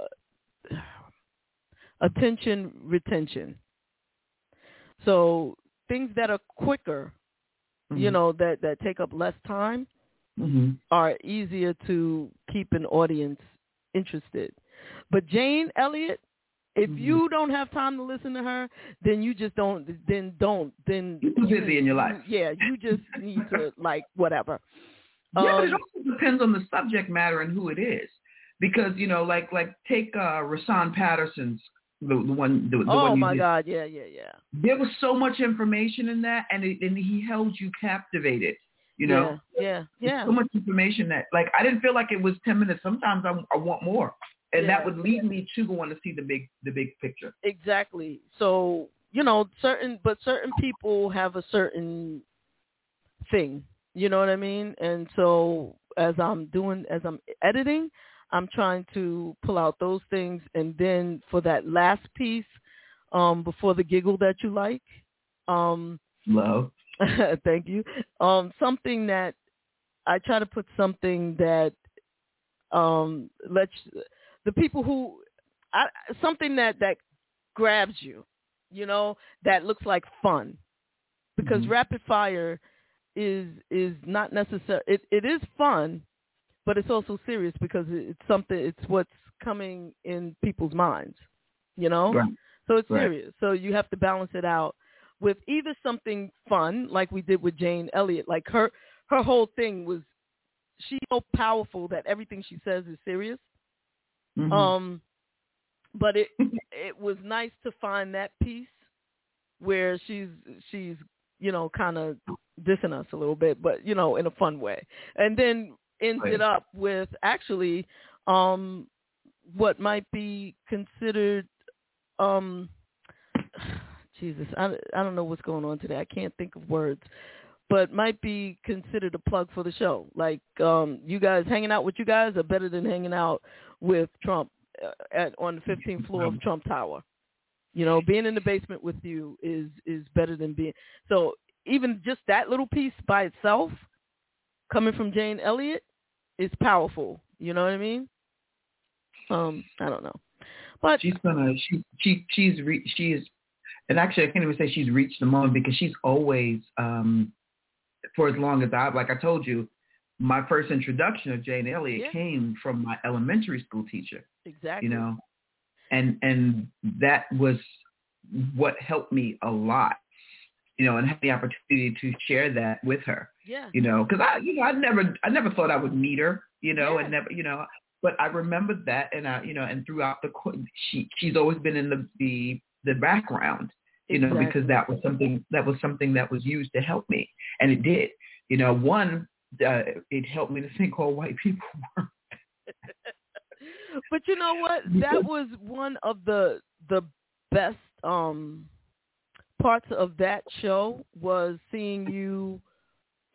attention retention. So things that are quicker, mm-hmm. you know, that, that take up less time, mm-hmm. are easier to keep an audience interested. But Jane Elliott, if mm-hmm. you don't have time to listen to her, then you just don't, then don't, then. You're too busy you, in your life. Yeah, you just need to, like, whatever. Yeah, um, but it also depends on the subject matter and who it is. Because, you know, like, like take uh, Rasan Patterson's, the, the one, the, the oh, one you my did. God, yeah, yeah, yeah. There was so much information in that, and, it, and he held you captivated. You know, yeah, yeah, yeah. So much information that, like, I didn't feel like it was ten minutes. Sometimes I, I want more, and yeah. that would lead me to want to see the big, the big picture. Exactly. So, you know, certain, but certain people have a certain thing. You know what I mean? And so, as I'm doing, as I'm editing, I'm trying to pull out those things, and then for that last piece, um, before the giggle that you like, um, love. Thank you. Um, something that I try to put something that um, lets the people who I, something that, that grabs you, you know, that looks like fun, because mm-hmm. rapid fire is is not necessary. It it is fun, but it's also serious because it's something. It's what's coming in people's minds, you know. Right. So it's right. serious. So you have to balance it out with either something fun, like we did with Jane Elliott. Like her, her whole thing was, she's so powerful that everything she says is serious. Mm-hmm. Um, but it it was nice to find that piece where she's she's you know kind of dissing us a little bit, but you know in a fun way, and then ends right. it up with actually um, what might be considered. Um, Jesus, I, I don't know what's going on today. I can't think of words, but might be considered a plug for the show. Like um, you guys hanging out with you guys are better than hanging out with Trump uh, at on the fifteenth floor of Trump Tower. You know, being in the basement with you is is better than being. So even just that little piece by itself, coming from Jane Elliott, is powerful. You know what I mean? Um, I don't know, but she's gonna she she she's re, she is. And actually, I can't even say she's reached the moment, because she's always, um, for as long as I, like I told you, my first introduction of Jane Elliott yeah. came from my elementary school teacher. Exactly. You know, and and that was what helped me a lot. You know, and had the opportunity to share that with her. Yeah. You know, because I, you know, I never, I never thought I would meet her. You know, yeah. and never, you know, but I remembered that, and I, you know, and throughout the, she, she's always been in the the the background. You know, exactly. because that was something that was something that was used to help me, and it did. You know, one, uh, it helped me to think all white people were. But you know what? That was one of the the best um, parts of that show, was seeing you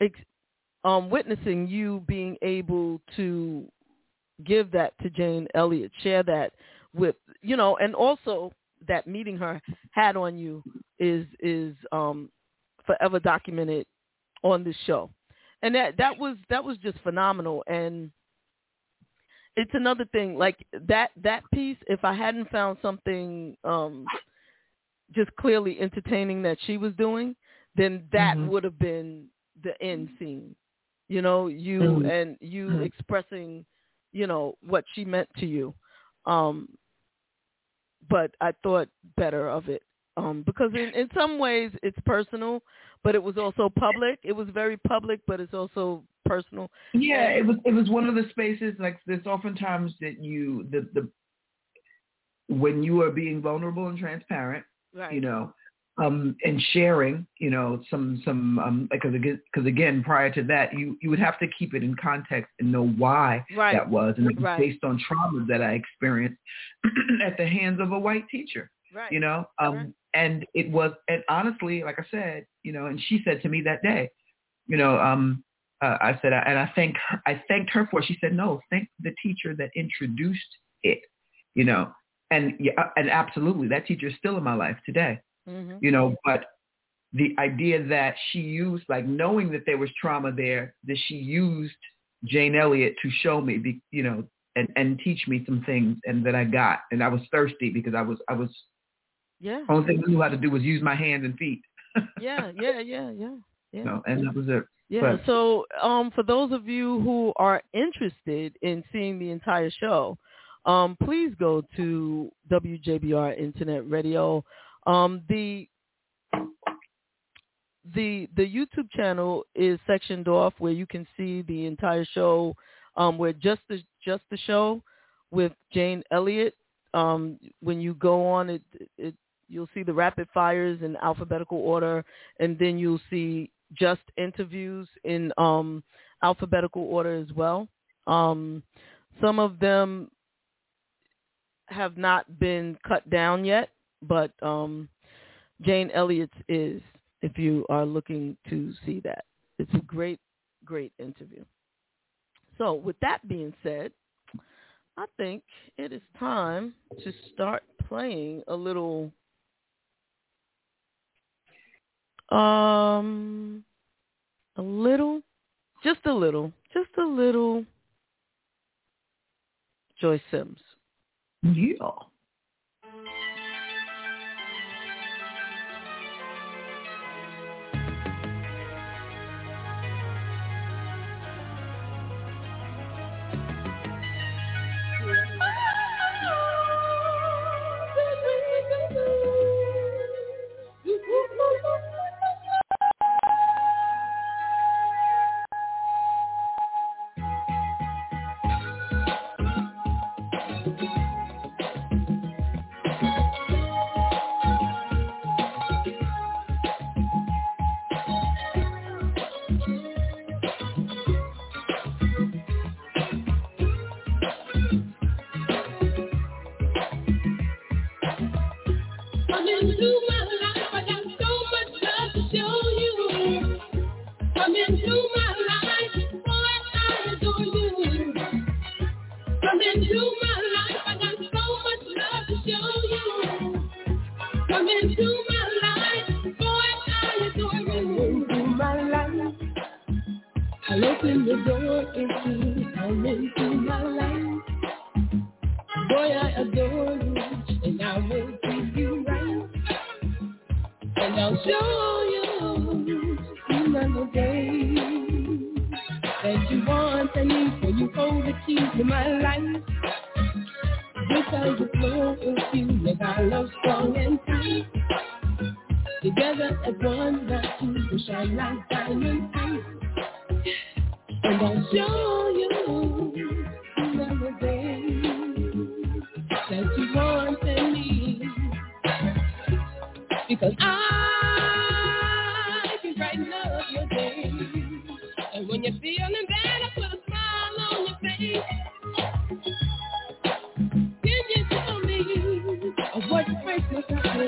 ex- um, witnessing you being able to give that to Jane Elliott, share that with, you know, and also that meeting her had on you is is um, forever documented on this show. And that, that was that was just phenomenal. And it's another thing, like that that piece, if I hadn't found something um, just clearly entertaining that she was doing, then that mm-hmm. would have been the end scene. You know, you mm-hmm. and you mm-hmm. expressing, you know, what she meant to you. Um, but I thought better of it um, because in, in some ways it's personal, but it was also public. It was very public, but it's also personal. Yeah, and it was it was one of the spaces, like there's oftentimes that you, the, the when you are being vulnerable and transparent, right. you know, um, and sharing, you know, some, some, um, because again, because again, prior to that, you, you would have to keep it in context and know why right. that was. And it was right. based on trauma that I experienced at the hands of a white teacher, right. you know, um, right. and it was, and honestly, like I said, you know, and she said to me that day, you know, um, uh, I said, and I thank her, I thanked her for it. She said, no, thank the teacher that introduced it, you know, and, yeah, and absolutely that teacher is still in my life today. Mm-hmm. You know, but the idea that she used, like knowing that there was trauma there, that she used Jane Elliott to show me, be, you know, and, and teach me some things, and that I got, and I was thirsty because I was, I was, yeah. only thing I knew how to do was use my hands and feet. yeah, yeah, yeah, yeah, yeah. No, and that was it. Yeah. But, so, um, for those of you who are interested in seeing the entire show, um, please go to W J B R Internet Radio. Um, the the the YouTube channel is sectioned off where you can see the entire show, um, where just the just the show with Jane Elliott. Um, when you go on it, it, you'll see the rapid fires in alphabetical order, and then you'll see just interviews in um, alphabetical order as well. Um, some of them have not been cut down yet. But um, Jane Elliott's is, if you are looking to see that. It's a great, great interview. So with that being said, I think it is time to start playing a little, um, a little, just a little, just a little Joyce Sims. Yeah.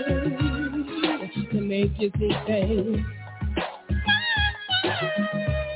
To make you think,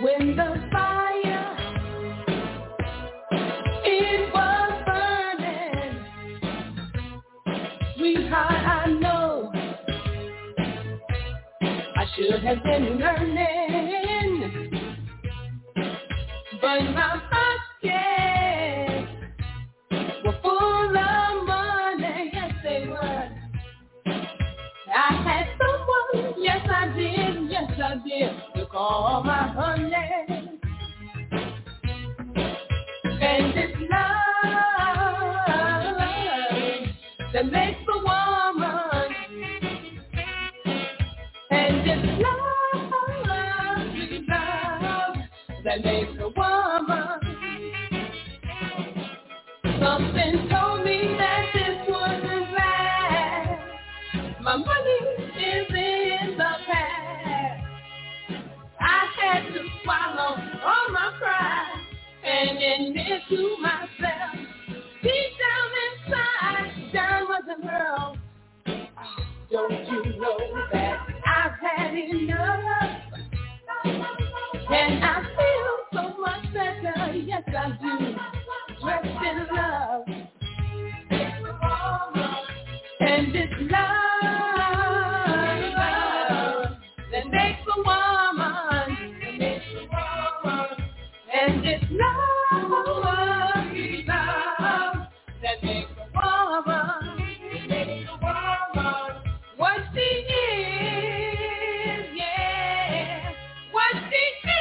when the fire it was burning. Sweetheart, I know I should have been learning, but my pockets were full of money. Yes, they were. I had someone, yes I did, yes I did, to call my honey. And it's love that makes the woman. And it's love, sweet love that makes the woman. Something told me that this wouldn't last. My money is in the past. I had to swallow all my pride and admit to myself, deep down inside, John was a girl. Don't you know that I've had enough? And I feel so much better, yes I do, dressed in love. And it's love that makes a woman, makes a woman. And it's love, love that makes a woman, makes a woman. What she is, yeah, what she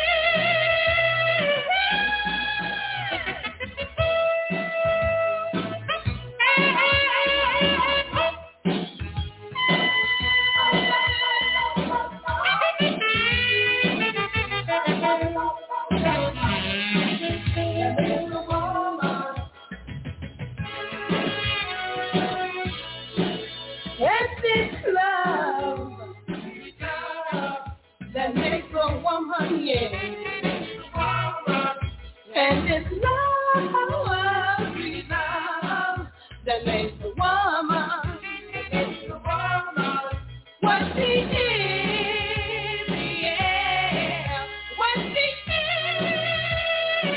that makes a woman, yeah. And it's love, sweet love, that makes a woman, makes a woman what she is, yeah. What she is,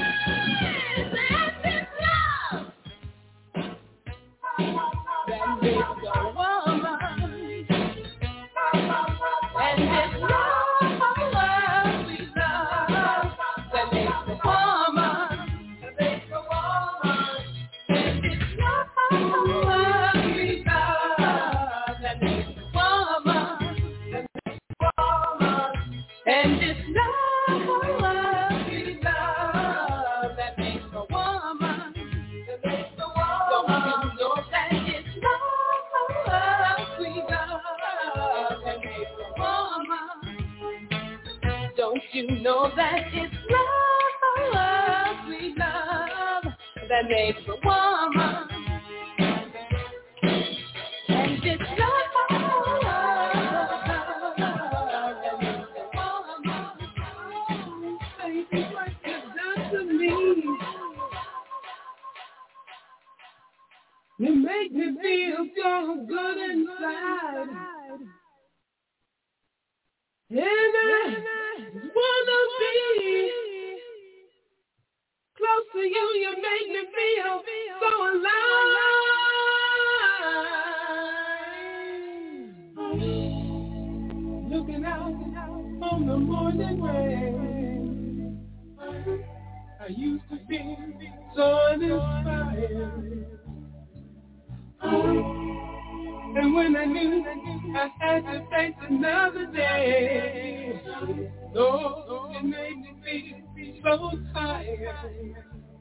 and it's love that makes a woman. And it's love, sweet love, that makes a woman, that makes a woman. And it's love, sweet love, that makes a woman, that makes a woman. And it's love, sweet love, that makes a woman, that makes a woman. Don't you know that it's love, sweet love, that makes a woman? Don't you know that it's love, sweet love, that makes a woman? And it's love, that makes a woman. Baby, what you done to me? You make me feel so good inside. And I wanna be close to you. You make me feel so alive. Looking out on the morning rain, I used to be so uninspired. And when I knew I had to face another day, Lord, it made me feel so tired.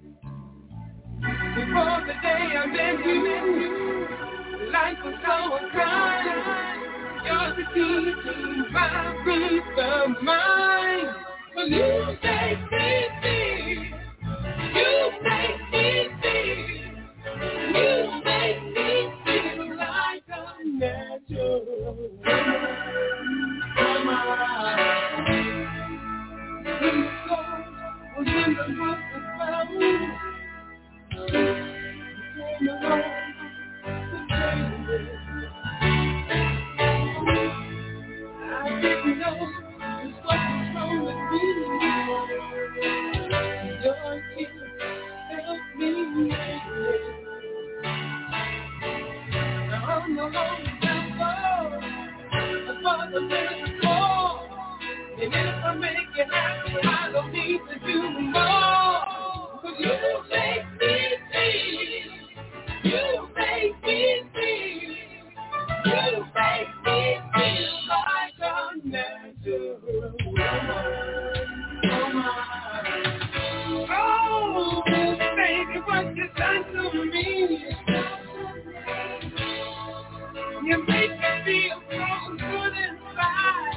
Before the day I met you, life was so unkind. You're the key to my peace of mind. But you make me feel, you make me feel, you make me feel like I'm natural. Come on. When the soul was in the house of found, you came along to change it. I didn't know just what was wrong with me. a little more. And if I make you happy, I don't need to do more. Cause you make me feel, you make me feel, you make me feel like a natural woman. Oh, baby, what you done to me? You make me feel so good inside.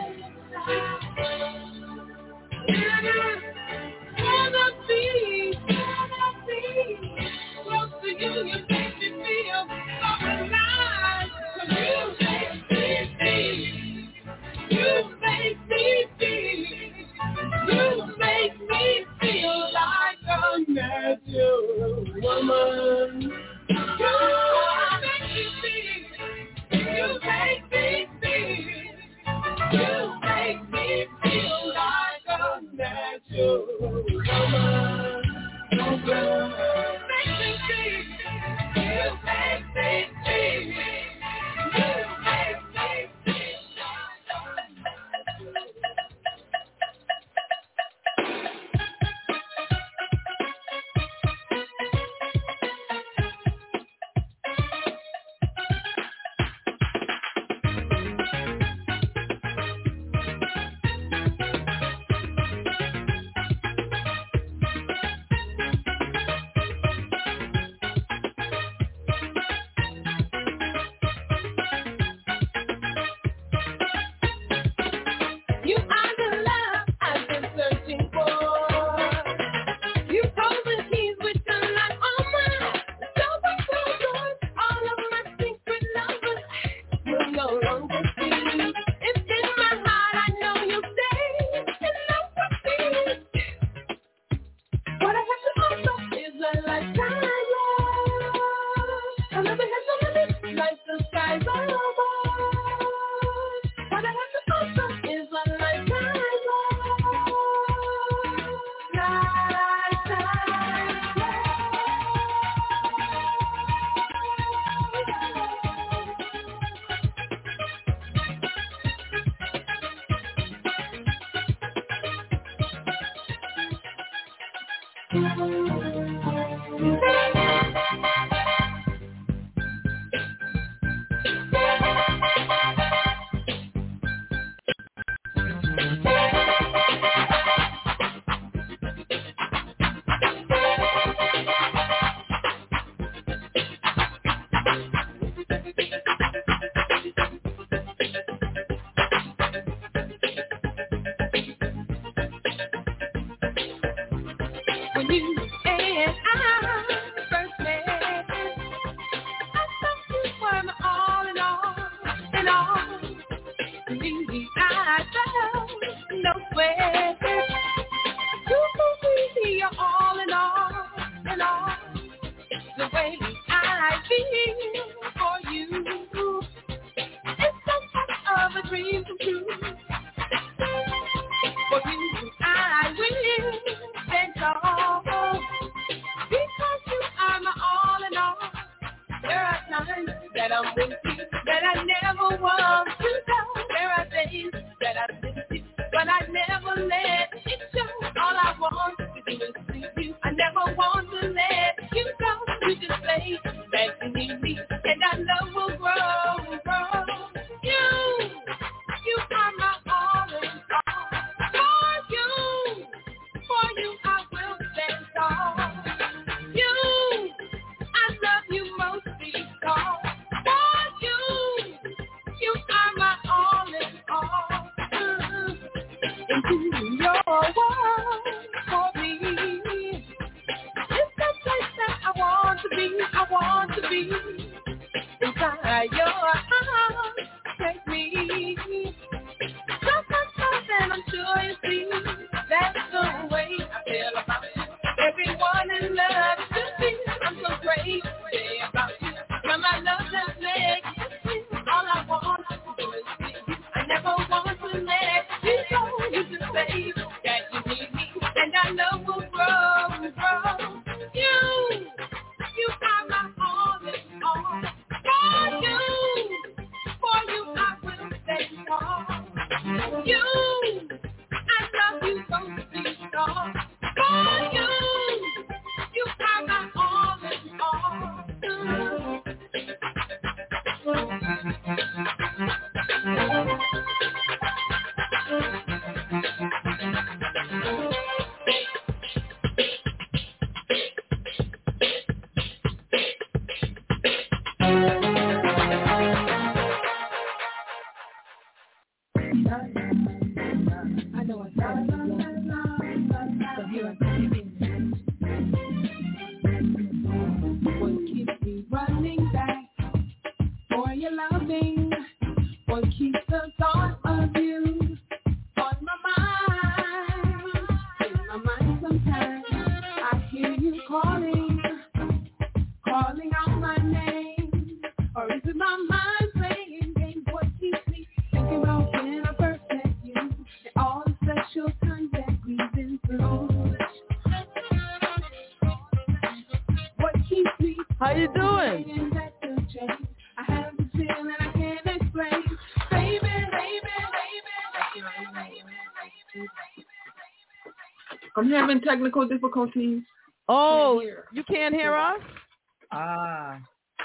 And I wanna be, wanna be close to you. You make me feel so alive. 'Cause you make me feel, you make me feel, you make me feel like a natural woman. You make me feel, you make me feel, you make me feel like a natural woman. So good. Make me feel, you make me feel, you make me feel like a natural You are the love I've been searching for. You hold the keys with the lock on my double doors. All of my secret lovers will no longer see. It's in my heart, I know you stay in love with me. What I have to offer is a lifetime love. I never had so many like the skies above. What I have to offer is a lifetime love. Lifetime When you and I first met, I thought you were my all in all, in all. Maybe I felt no sweat. You could be your all in all, in all. The way I feel for you, it's some kind of a dream come true. For you, I will stand tall, because you are my all in all. There are times that I'm with you that I never want to go. There are days that I miss you, but I never let it show. All I want to do is see you. I never want to let you go. You just say that you need me, and our love will grow, grow. You, you are my I know it's hard to love, but here I come again. What keeps me running back for your loving? What keeps the thought of you on my mind? In my mind sometimes I hear you calling, calling out my name. Or is it my mind playing games? What keeps me thinking about when I first met you and all the special times that we've been through? What keeps me? How you doing? That could change. I have this feeling I can't explain. Baby, baby, baby, baby, baby, baby. I'm having technical difficulties. Oh, you can't hear us? Ah.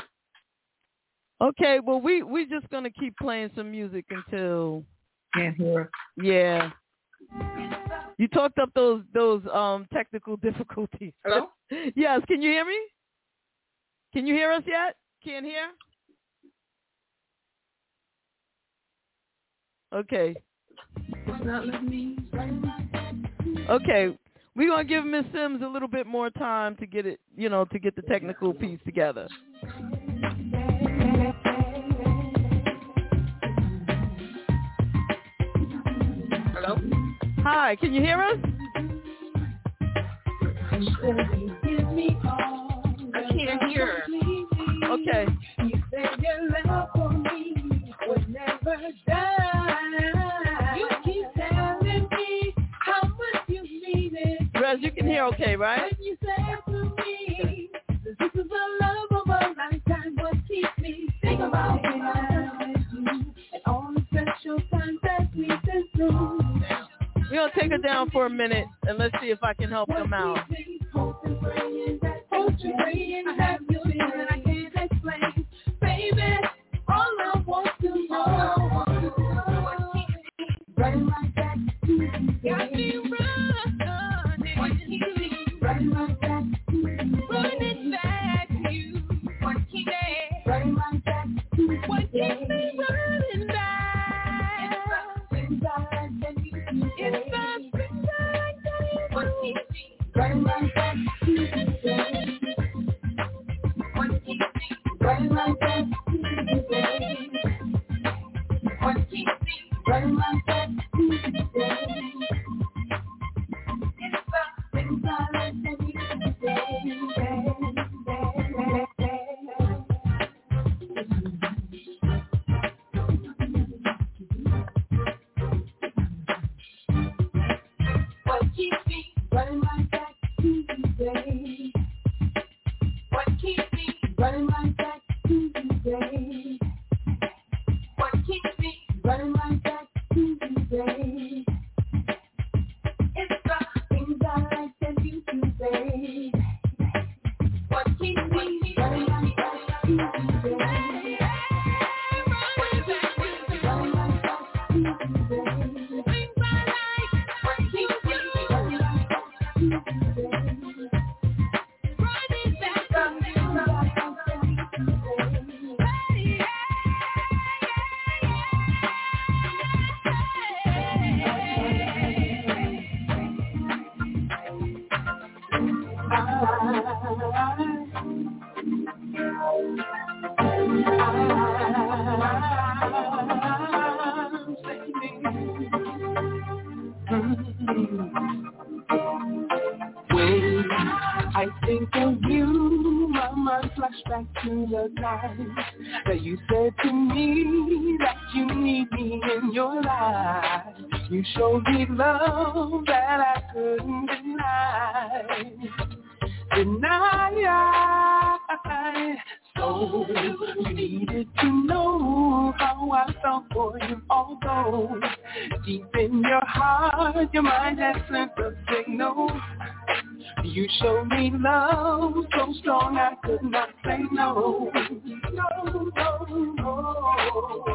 Okay, well, we we just gonna keep playing some music until. Can't hear. Yeah. You talked up those those um technical difficulties. Hello? Yes. Can you hear me? Can you hear us yet? Can't hear? Okay. Okay. We're gonna give Miss Sims a little bit more time to get it, you know, to get the technical piece together. Hello? Hi, can you hear us? I can't hear. Okay. You said your love for me would never die. You keep telling me how much you need it. Rez, you can hear okay, right? When you said to me, this is the love of a lifetime. What keeps me think about when I met you and all the special times that we've been through. We're going to take her down for a minute, and let's see if I can help them out. Hope and praying that, hope and praying that you feel that I can't explain. Baby, all I want to know, running like that to you. Got me running. What keeps me running like that to you. Running back to you. What keeps me running like that to you. What keeps me running back? It's the springtime that you do. It's the springtime that you do. What keeps me running like that to you. What keeps me running like that to you. What keeps me running like that to you. It's the springtime that you do. What keeps me running like that to you, babe? What keeps me running like that to you, babe? What keeps me running like that to you, babe? It's the things I like that you do, babe. What keeps me running like that to you, babe? What keeps me running like that to you, babe? Things I like. What keeps me running like that to you, babe? Running back to you, When I think of you, my mind flashes back to the time that you said to me that you need me in your life. You showed me love that I couldn't deny. Deny. So you needed to know how I felt for you, although deep in your heart, your mind had sent a signal. You showed me love so strong I could not say no. No, no, no.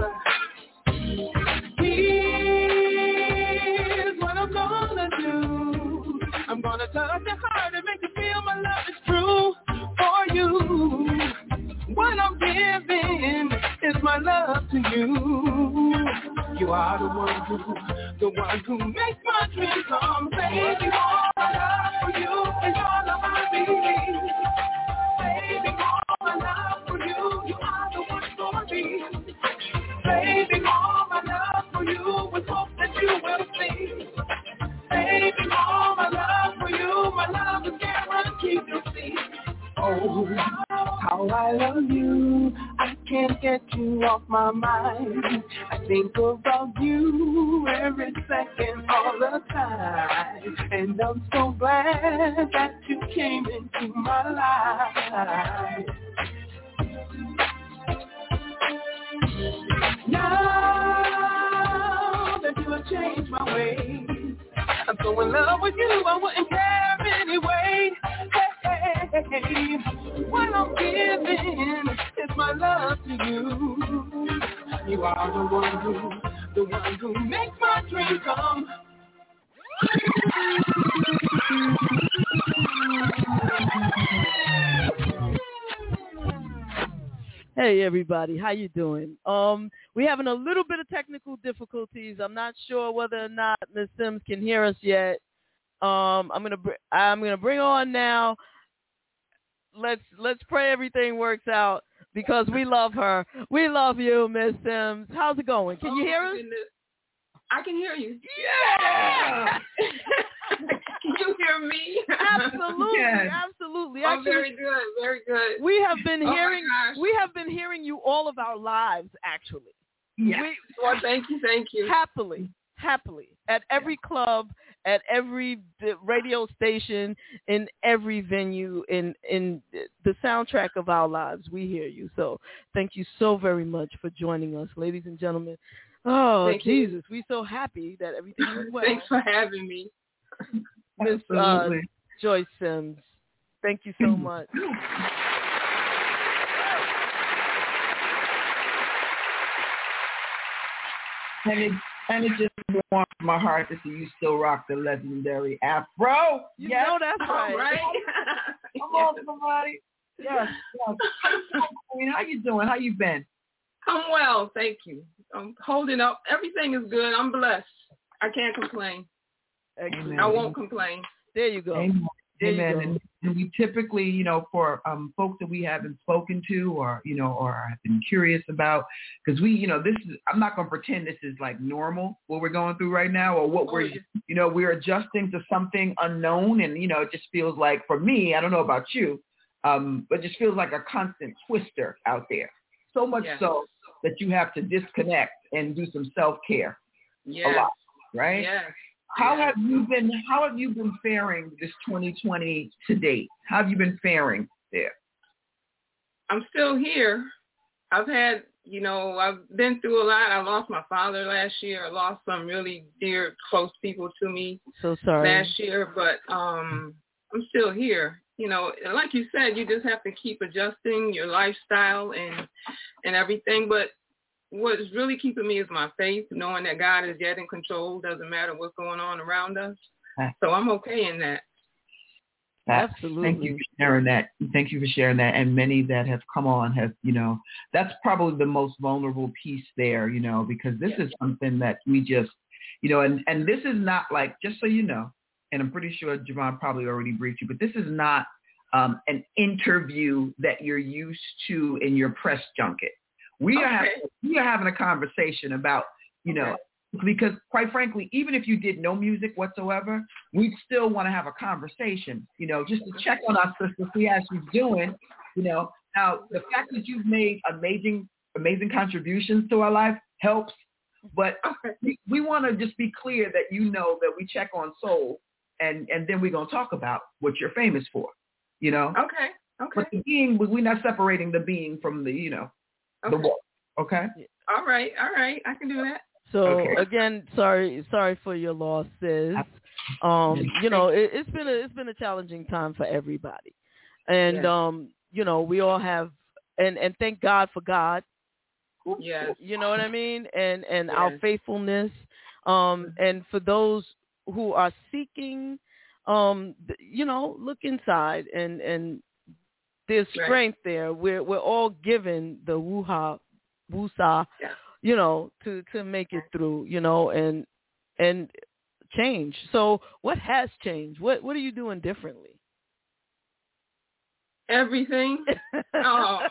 Here's what I'm gonna do. I'm gonna touch your heart and make you feel my love is true for you. What I'm giving is my love to you. you. You are the one who, the one who makes my dreams come. Baby, all my love for you is all of my dreams. Baby, all my love for you, you are the one for me. Baby, all my love for you with hope that you will see. Baby, all my love for you, my love is guaranteed to see. Oh, how I love you, I can't get you off my mind. I think about you every second, all the time. And I'm so glad that you came into my life. Now that you have changed my ways, I'm so in love with you, I wouldn't care anyway. Hey, hey, hey, what I'm giving is my love to you. You are the one who, the one who makes my dream come. Hey everybody, how you doing? Um, we're having a little bit of technical difficulties. I'm not sure whether or not Miz Sims can hear us yet. Um, I'm gonna br- I'm gonna bring on now. Let's let's pray everything works out because we love her. We love you, Miz Sims. How's it going? Can you hear us? I can hear you. Yeah. Can you hear me? Absolutely, Yes. absolutely. Oh, Actually, very good, very good. we have been Oh, my hearing gosh. we have been hearing you all of our lives. Actually, Yes. we, Well, thank you, thank you. happily, happily at every club, at every d- radio station, in every venue, in in the soundtrack of our lives. We hear you. So thank you so very much for joining us, ladies and gentlemen. Oh, Thank you. Jesus, we're so happy that everything went well. Thanks for having me. Miss uh, Absolutely. Joyce Sims, thank you so much. And it, and it just warms my heart to see you still rock the legendary Afro. You Yes. know that's right. All right. Come on, somebody. Yes, yes. Queen, how you doing? How you been? I'm well, thank you. I'm holding up. Everything is good. I'm blessed. I can't complain. Excellent. I won't complain. There you go. Amen. There you Amen. go. And, and we typically, you know, for um, folks that we haven't spoken to or, you know, or have been curious about, because we, you know, this is, I'm not going to pretend this is like normal, what we're going through right now, or what Oh, we're, yeah. you know, we're adjusting to something unknown. And, you know, it just feels like, for me, I don't know about you, um, but it just feels like a constant twister out there. So much Yes. so that you have to disconnect and do some self-care Yes. a lot, right? Yes. How yes. have you been? How have you been faring this twenty twenty to date? How have you been faring there? I'm still here. I've had, you know, I've been through a lot. I lost my father last year. I lost some really dear, close people to me So sorry. last year, but um, I'm still here. You know, and like you said, you just have to keep adjusting your lifestyle and and everything. But what's really keeping me is my faith, knowing that God is yet in control. Doesn't matter what's going on around us. So I'm okay in that. Absolutely. Thank you for sharing that. Thank you for sharing that. And many that have come on have, you know, that's probably the most vulnerable piece there, you know, because this is something that we just, you know, and, and this is not like, just so you know, and I'm pretty sure Javon probably already briefed you, but this is not um, an interview that you're used to in your press junket. We Okay. are having, we are having a conversation about, you know, Okay. because quite frankly, even if you did no music whatsoever, we'd still want to have a conversation, you know, just to check on our sister, see how she's doing, you know. Now, the fact that you've made amazing, amazing contributions to our life helps, but Okay. we, we want to just be clear that you know that we check on soul, and, and then we're going to talk about what you're famous for, you know. Okay. Okay. But the being, we're not separating the being from the, you know, the Okay. work, okay? All right. All right. I can do that. So Okay. again, sorry, sorry for your loss, sis. Um, you know, it, it's been a it's been a challenging time for everybody, and Yes. um, you know, we all have, and and thank God for God. Yes. You know what I mean, and and our Yes. faithfulness, um, and for those who are seeking, um, th- you know, look inside, and and there's Right. strength there. We're we're all given the wuha, wusa. Yeah. you know, to, to make it through, you know, and and change. So what has changed? What what are you doing differently? Everything. um,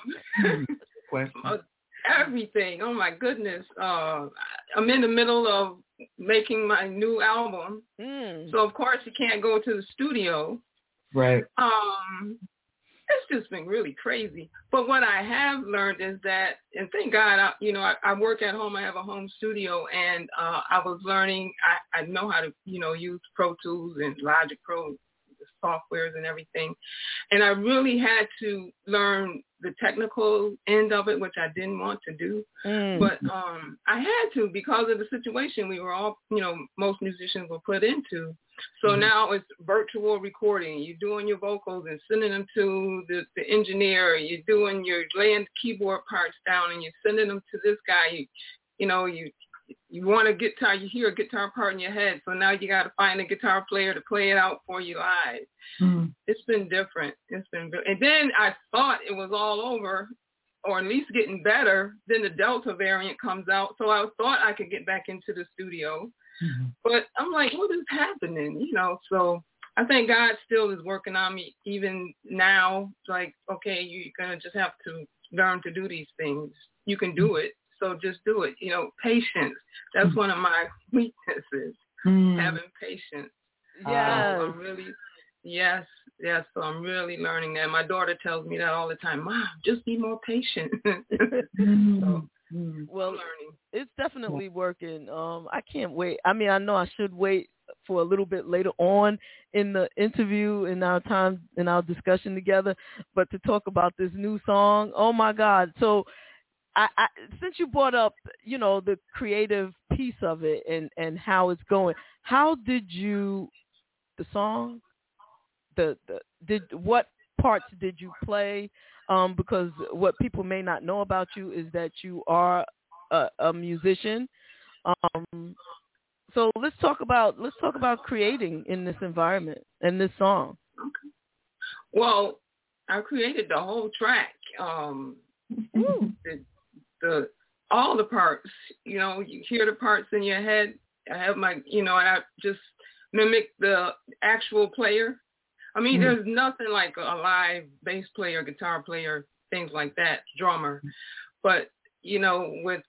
Question. everything. Oh my goodness. Uh, I'm in the middle of making my new album, mm. so of course you can't go to the studio. Right. Um, it's just been really crazy. But what I have learned is that, and thank God, I, you know, I, I work at home. I have a home studio, and uh, I was learning. I, I know how to, you know, use Pro Tools and Logic Pro, the softwares and everything. And I really had to learn the technical end of it, which I didn't want to do. Mm. But um, I had to because of the situation we were all, you know, most musicians were put into. So mm-hmm. now it's virtual recording. You're doing your vocals and sending them to the, the engineer. You're doing your laying keyboard parts down and you're sending them to this guy. You, you know, you you want a guitar. You hear a guitar part in your head. So now you got to find a guitar player to play it out for you live. Mm-hmm. It's been different. It's been, and then I thought it was all over, or at least getting better. Then the Delta variant comes out. So I thought I could get back into the studio. Mm-hmm. But I'm like, what is happening? You know, so I think God still is working on me even now. Like, okay, you're going to just have to learn to do these things. You can do it. So just do it. You know, patience. That's one of my weaknesses, mm-hmm. having patience. Yes. So I'm really, yes, yes. So I'm really learning that. My daughter tells me that all the time. Mom, just be more patient. mm-hmm. So, well, it's definitely working. Um, I can't wait. I mean, I know I should wait for a little bit later on in the interview, in our time, in our discussion together, but to talk about this new song, oh my God. So I, I since you brought up, you know, the creative piece of it and, and how it's going, how did you, the song, the, the did what parts did you play? Um, because what people may not know about you is that you are a, a musician. Um, so let's talk about let's talk about creating in this environment and this song. Okay. Well, I created the whole track. Um, the, the all the parts. You know, you hear the parts in your head. I have my, you know, I just mimic the actual player. I mean, mm-hmm. there's nothing like a live bass player, guitar player, things like that, drummer. But, you know, with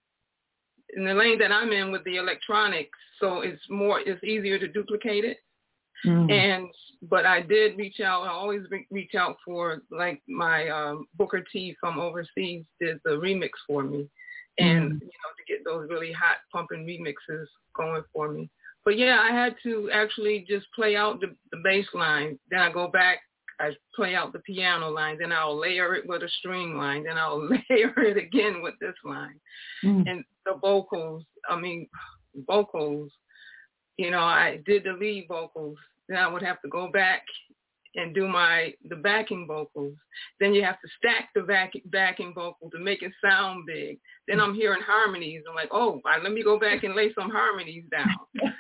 in the lane that I'm in with the electronics, so it's more, it's easier to duplicate it. Mm-hmm. And, but I did reach out, I always re- reach out for, like, my um, Booker T from overseas did the remix for me. And, mm-hmm. you know, to get those really hot pumping remixes going for me. But yeah, I had to actually just play out the, the bass line. Then I go back, I play out the piano line. Then I'll layer it with a string line. Then I'll layer it again with this line. Mm. And the vocals, I mean, vocals, you know, I did the lead vocals. Then I would have to go back and do my the backing vocals. Then you have to stack the back, backing vocal to make it sound big. Then I'm hearing harmonies. I'm like, oh, let me go back and lay some harmonies down.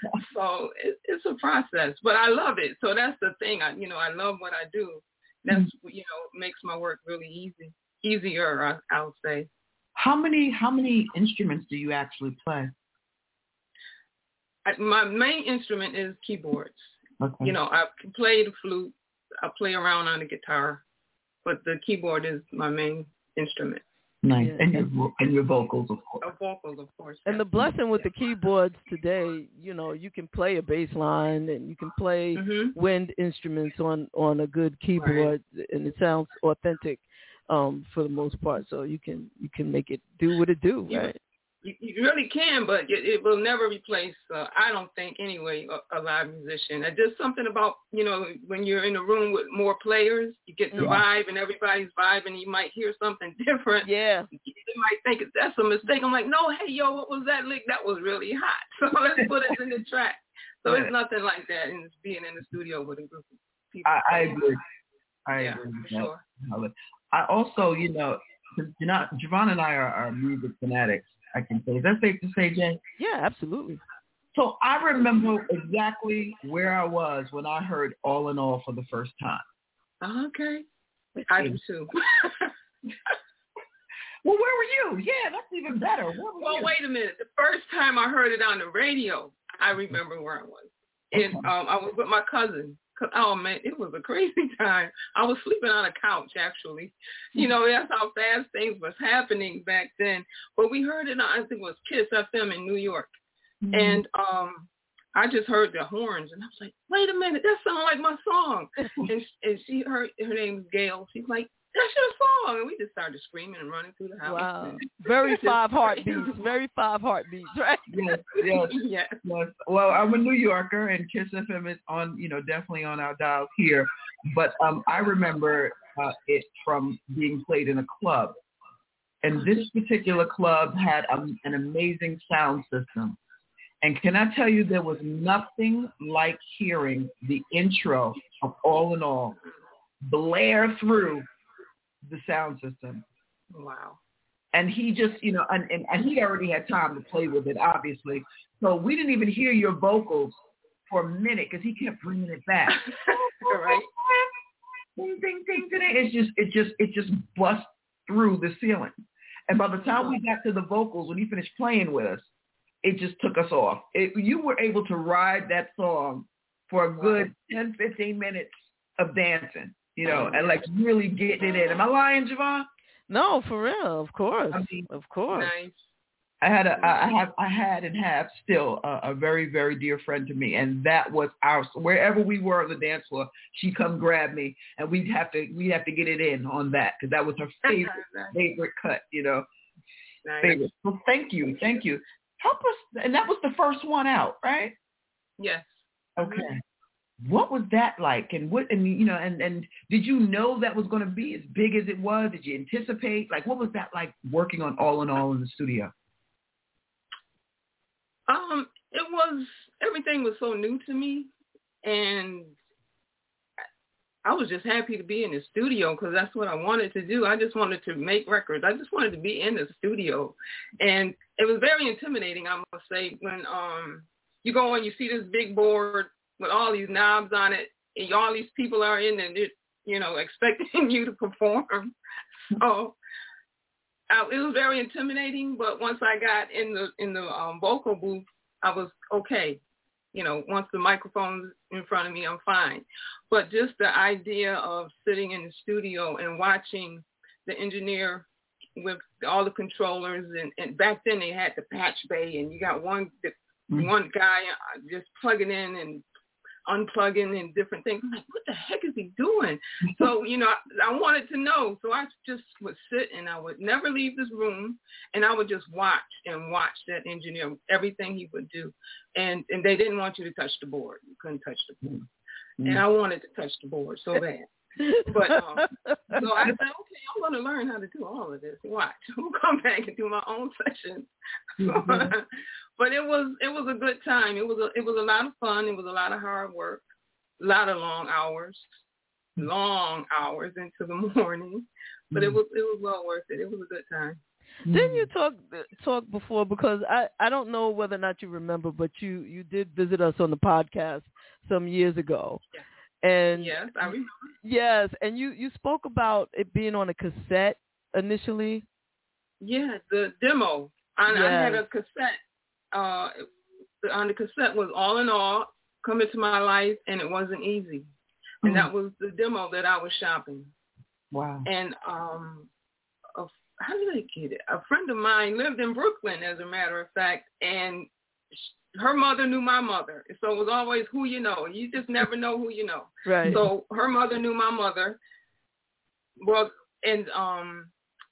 So it, it's a process, but I love it. So that's the thing. I, you know, I love what I do. That's, you know, makes my work really easy, easier, I, I would say. How many how many instruments do you actually play? I, my main instrument is keyboards. Okay. You know, I can play the flute. I play around on the guitar, but the keyboard is my main instrument. Nice. Yeah. And your and your vocals, of course. Uh, vocals, of course. And the blessing with the keyboards today, you know, you can play a bass line and you can play mm-hmm. wind instruments on, on a good keyboard, right. and it sounds authentic um, for the most part. So you can you can make it do what it do, you, right? You, you really can, but it, it will never replace, uh, I don't think anyway, a, a live musician. And there's something about, you know, when you're in a room with more players, you get the yeah. vibe and everybody's vibing. You might hear something different. Yeah. You might think that's a mistake. I'm like, no, hey, yo, what was that lick? That was really hot. So let's put it in the track. So yeah. it's nothing like that in this, being in the studio with a group of people. I, I agree. I yeah, agree. For sure. I also, you know, you're not, Javon and I are, are music fanatics. I can say. Is that safe to say, Jay? Yeah, absolutely. So I remember exactly where I was when I heard All in All for the first time. Okay. I do too. Well, where were you? Yeah, that's even better. Where were well, you? wait a minute. The first time I heard it on the radio, I remember where I was. And um, I was with my cousin. Oh, man, it was a crazy time. I was sleeping on a couch, actually. You know, that's how fast things was happening back then. But we heard it on, I think it was Kiss F M in New York. Mm-hmm. And um, I just heard the horns, and I was like, wait a minute, that sounds like my song. and, and she heard, her name was Gail. She's like, that's your song. And we just started screaming and running through the house. Wow. Very five heartbeats. Very five heartbeats, right? Yes, yes, yes. yes. Well, I'm a New Yorker, and Kiss F M is on, you know, definitely on our dials here. But um, I remember uh, it from being played in a club. And this particular club had um, an amazing sound system. And can I tell you, there was nothing like hearing the intro of All in All blare through the sound system. Wow. And he just, you know, and, and, and he already had time to play with it, obviously. So we didn't even hear your vocals for a minute because he kept bringing it back. Right. Ding, ding, ding, ding. It's just, it just, it just bust through the ceiling. And by the time we got to the vocals, when he finished playing with us, it just took us off. It, you were able to ride that song for a good ten, fifteen minutes of dancing. You know, and like really getting it in. Am I lying, Javon? No, for real, of course, I mean, of course. Nice. I had a, I have, I had and have still a, a very, very dear friend to me, and that was our. Wherever we were on the dance floor, she'd come grab me, and we'd have to, we'd have to get it in on that because that was her favorite, favorite cut. You know, nice. favorite. Well, thank you, thank you. Help us, and that was the first one out, right? Yes. Okay. Mm-hmm. What was that like? And what, and you know, and, and did you know that was going to be as big as it was? Did you anticipate? Like, what was that like working on All in All in the studio? Um, it was, everything was so new to me, and I was just happy to be in the studio because that's what I wanted to do. I just wanted to make records. I just wanted to be in the studio, and it was very intimidating, I must say, when um you go and you see this big board with all these knobs on it, and all these people are in and, it, you know, expecting you to perform. So uh, it was very intimidating, but once I got in the in the um, vocal booth, I was okay. You know, once the microphone's in front of me, I'm fine. But just the idea of sitting in the studio and watching the engineer with all the controllers, and, and back then they had the patch bay, and you got one mm-hmm. one guy just plugging in and unplugging and different things. I'm like, what the heck is he doing? So, you know, I, I wanted to know. So I just would sit and I would never leave this room, and I would just watch and watch that engineer, everything he would do. And and they didn't want you to touch the board. You couldn't touch the board. Mm-hmm. And I wanted to touch the board so bad. But um, so I said, okay, I'm going to learn how to do all of this. Watch, I'll come back and do my own session. Mm-hmm. But it was it was a good time. It was a, it was a lot of fun. It was a lot of hard work, a lot of long hours, long hours into the morning. But it was it was well worth it. It was a good time. Didn't you talk talk before? Because I, I don't know whether or not you remember, but you, you did visit us on the podcast some years ago. Yeah. And yes, I remember. Yes, and you, you spoke about it being on a cassette initially. Yeah, the demo. I, yes. I had a cassette. Uh, on the cassette was All in All, Come Into My Life, and It Wasn't Easy. And mm. that was the demo that I was shopping. Wow. And um, a, how did I get it? A friend of mine lived in Brooklyn, as a matter of fact, and her mother knew my mother. So it was always who you know. You just never know who you know. Right. So her mother knew my mother. Well, and um,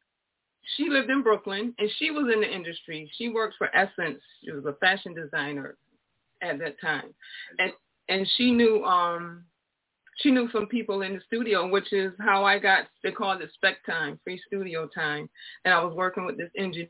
she lived in Brooklyn, and she was in the industry. She worked for Essence. She was a fashion designer at that time. And and she knew um, she knew some people in the studio, which is how I got, they called it spec time, free studio time. And I was working with this engineer.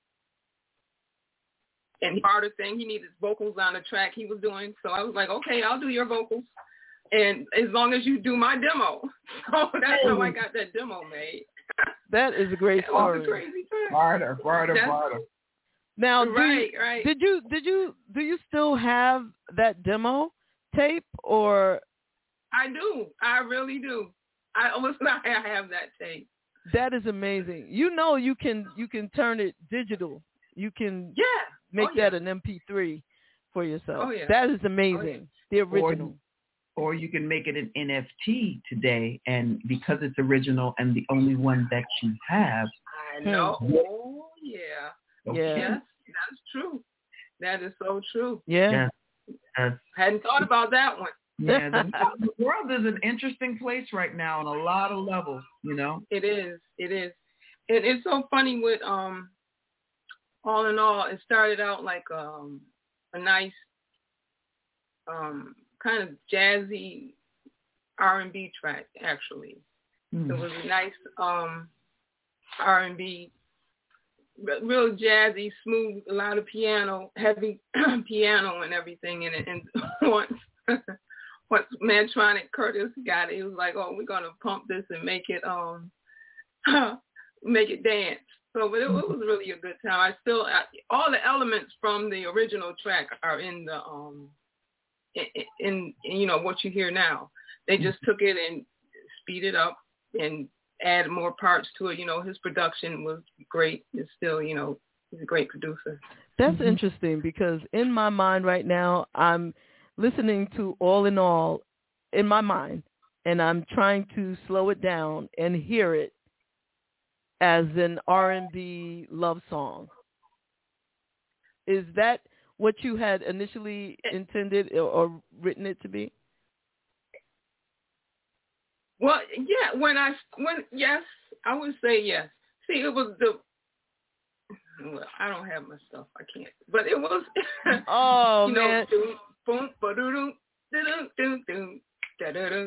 And part of the thing, he needed vocals on the track he was doing. So I was like, okay, I'll do your vocals. And as long as you do my demo. So that's how I got that demo made. That is a great story. Barter, barter, barter. Now, right, you, right. Did you, did you, do you still have that demo tape, or? I do. I really do. I almost not have that tape. That is amazing. You know, you can you can turn it digital. You can yeah. make oh, yeah. that an M P three for yourself. Oh, yeah. That is amazing. Oh, yeah. The original. Or, or you can make it an N F T today, and because it's original and the only one that you have. I know. Hmm. Oh, yeah. Okay. Yeah. Yes, that's true. That is so true. Yeah. Yes. Yes. Hadn't thought about that one. Yeah, the, the world is an interesting place right now on a lot of levels, you know? It is. It is. It, it's so funny with, um, all in all, it started out like um, a nice um, kind of jazzy R and B track, actually. Mm. It was a nice um, R and B, real jazzy, smooth, a lot of piano, heavy piano and everything in it. And once, once Mantronic Curtis got it, he was like, oh, we're going to pump this and make it um, make it dance. So but it, it was really a good time. I still, I, all the elements from the original track are in the, um, in, in, in, you know, what you hear now. They just took it and speed it up and add more parts to it. You know, his production was great. It's still, you know, he's a great producer. That's mm-hmm. interesting because in my mind right now, I'm listening to All in All in my mind, and I'm trying to slow it down and hear it as an R and B love song. Is that what you had initially intended or, or written it to be? Well, yeah, when I, when, yes, I would say yes. See, it was the, well, I don't have my stuff, I can't, but it was, oh, you man. know, boom, ba-doo-doo, da-doo-doo-doo, da-doo-doo.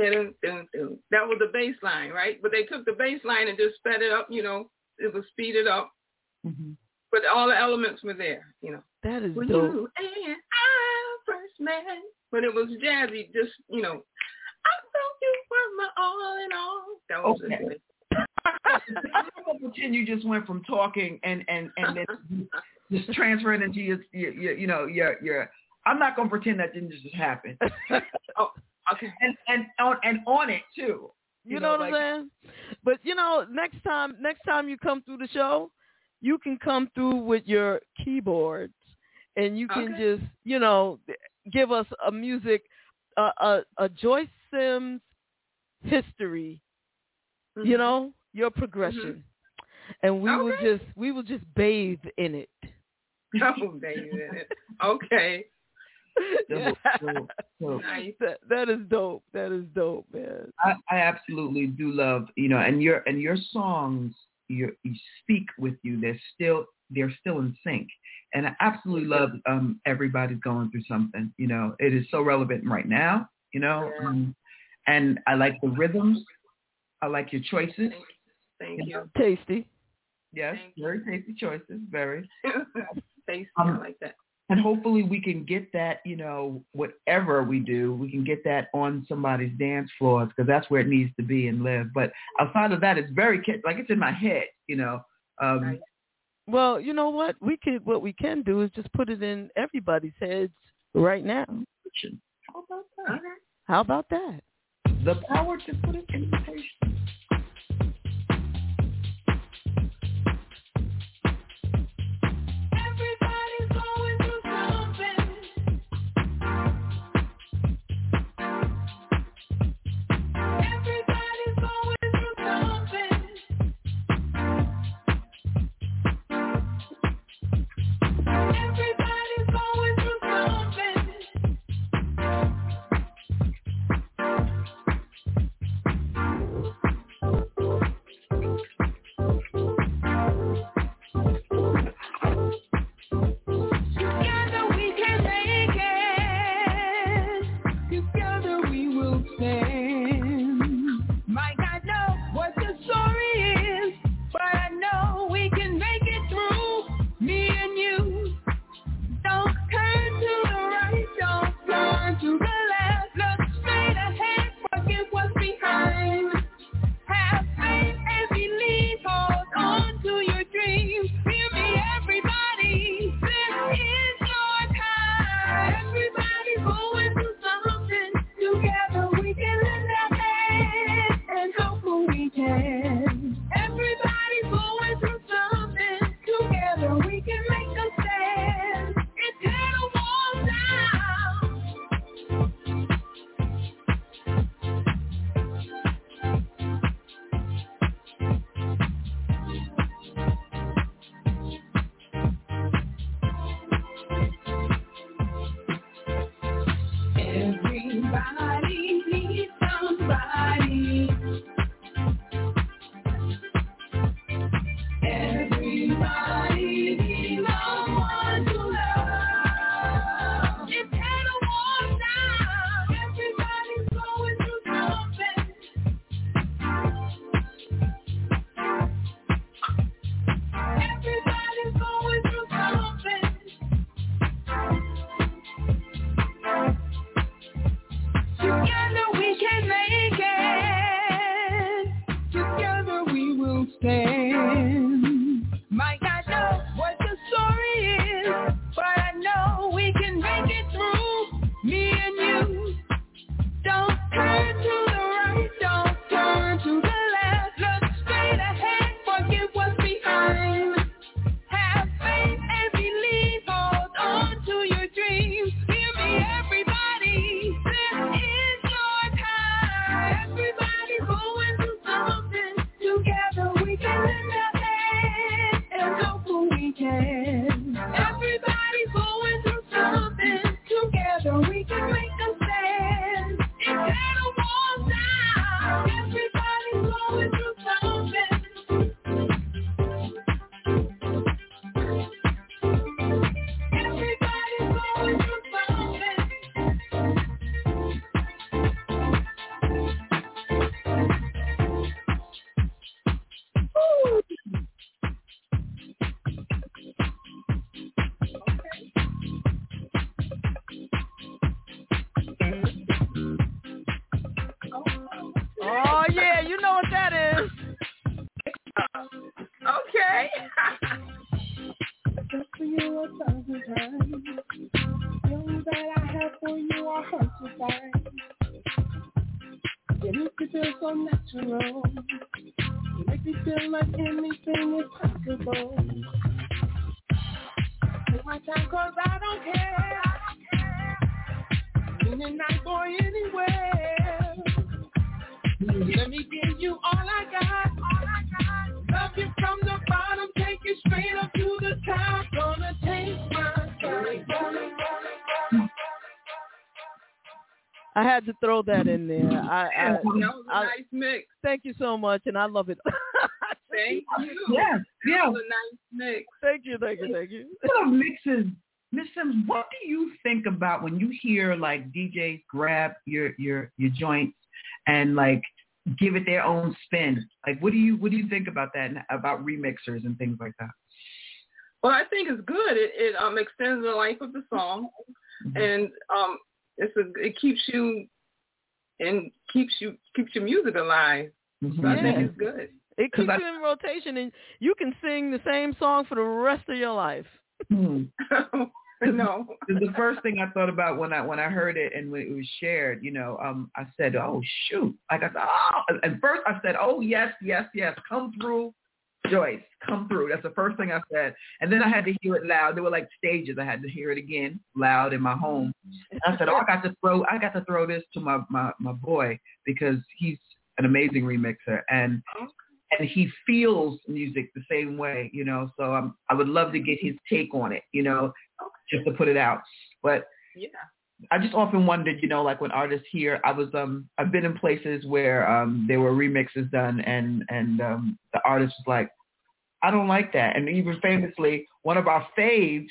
That was the bass line, right? But they took the bass line and just sped it up, you know, it was speeded up. Mm-hmm. But all the elements were there, you know. That is when dope. You and I first met. But it was jazzy, just, you know, I thought you were my all in all. That was okay. just it. I'm going to pretend you just went from talking and, and, and then just transferring into your, your, your, you know, your, your, I'm not going to pretend that didn't just happen. Oh. Okay. And and on and on it too. You, you know, know what like, I'm saying? But you know, next time next time you come through the show, you can come through with your keyboards and you can okay. just, you know, give us a music uh, a a Joyce Sims history. Mm-hmm. You know, your progression. Mm-hmm. And we okay. will just we will just bathe in it. Oh, bathe in it. Okay. Dope, dope, dope. Nice. That, that is dope. That is dope, man. I, I absolutely do love, you know, and your and your songs, your, you speak with you. They're still they're still in sync, and I absolutely love um, Everybody's Going Through Something. You know, it is so relevant right now. You know, yeah. um, and I like the rhythms. I like your choices. Thank you. you. Know? Tasty. Yes, Thank very you. tasty choices. Very tasty. Um, I like that. And hopefully we can get that, you know, whatever we do, we can get that on somebody's dance floors because that's where it needs to be and live. But outside of that, it's very, like it's in my head, you know. Um, right. Well, you know what? We could, what we can do is just put it in everybody's heads right now. How about that? How about that? The power to put it in invitation. so natural. You make me feel like anything is possible. Take my time cause I don't care. Any night or anywhere. Let me give you all I got. Love you from the bottom, take you straight up to the top. Gonna take my time. I had to throw that in there. I, I, that was a I, nice mix. Thank you so much, and I love it. Thank you. Yeah, yeah. That was a nice mix. Thank you, thank you, thank you. What mixes, Miss Sims? What do you think about when you hear like D Js grab your your your joints and like give it their own spin? Like, what do you what do you think about that? And about remixers and things like that? Well, I think it's good. It, it um extends the life of the song, mm-hmm. and um. It's a, it keeps you and keeps you keeps your music alive. Mm-hmm. So I yeah. think it's good. It keeps I, you in rotation, and you can sing the same song for the rest of your life. Hmm. No, the first thing I thought about when I when I heard it and when it was shared, you know, um, I said, "Oh shoot!" Like I said, "Oh," and first I said, "Oh yes, yes, yes, come through." Joyce, come through. That's the first thing I said. And then I had to hear it loud. There were like stages. I had to hear it again loud in my home. And I said, oh, I got to throw I got to throw this to my, my, my boy because he's an amazing remixer and and he feels music the same way, you know. So um, I would love to get his take on it, you know, just to put it out. But yeah. I just often wondered, you know, like when artists hear, I was, um, I've been in places where um, there were remixes done and, and um, the artist was like, I don't like that. And even famously, one of our faves,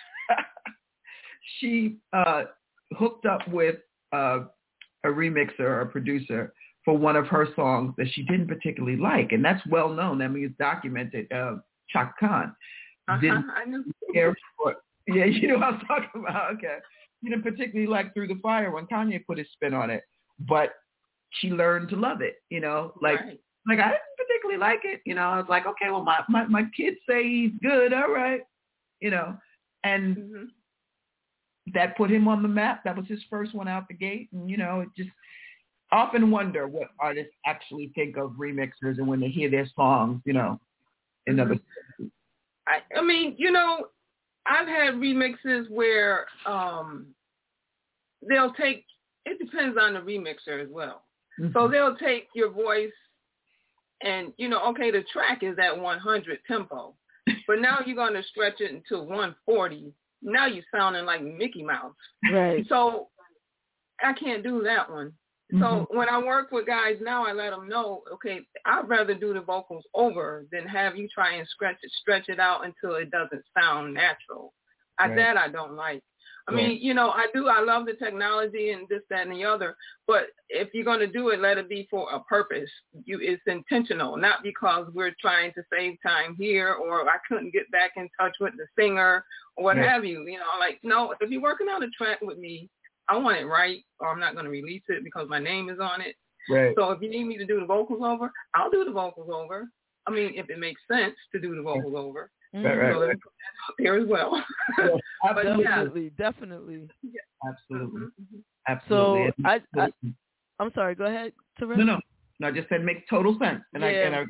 she uh, hooked up with uh, a remixer or a producer for one of her songs that she didn't particularly like. And that's well known. I mean, it's documented. Uh, Chaka Khan. Uh-huh, didn't I knew. care for, yeah, you know what I'm talking about. Okay. She didn't particularly like Through the Fire when Kanye put his spin on it, but she learned to love it, you know, like, right. like I didn't particularly like it. You know, I was like, okay, well, my, my, my kids say he's good. All right. You know, and mm-hmm. that put him on the map. That was his first one out the gate. And, you know, it just often wonder what artists actually think of remixers and when they hear their songs, you know, in mm-hmm. other I, I mean, you know, I've had remixes where um, they'll take, it depends on the remixer as well. Mm-hmm. So they'll take your voice and, you know, okay, the track is at one hundred tempo, but now you're going to stretch it into one forty. Now you're sounding like Mickey Mouse. Right. So I can't do that one. Mm-hmm. So when I work with guys now, I let them know, okay, I'd rather do the vocals over than have you try and stretch it, stretch it out until it doesn't sound natural. I, right. That I don't like. I yeah. mean, you know, I do. I love the technology and this, that, and the other. But if you're going to do it, let it be for a purpose. You, it's intentional, not because we're trying to save time here or I couldn't get back in touch with the singer or what yeah. have you. You know, like, no, if you're working on a track with me, I want it right, or I'm not going to release it because my name is on it. Right. So if you need me to do the vocals over, I'll do the vocals over. I mean, if it makes sense to do the vocals over. Right, right, so right. let me put that out there as well. Yeah, but definitely, yeah. definitely. Yeah. Absolutely. Mm-hmm. Absolutely. So I, I, I'm sorry. Go ahead, Teresa. No, no, no. I just said makes total sense. And yeah. I, and I,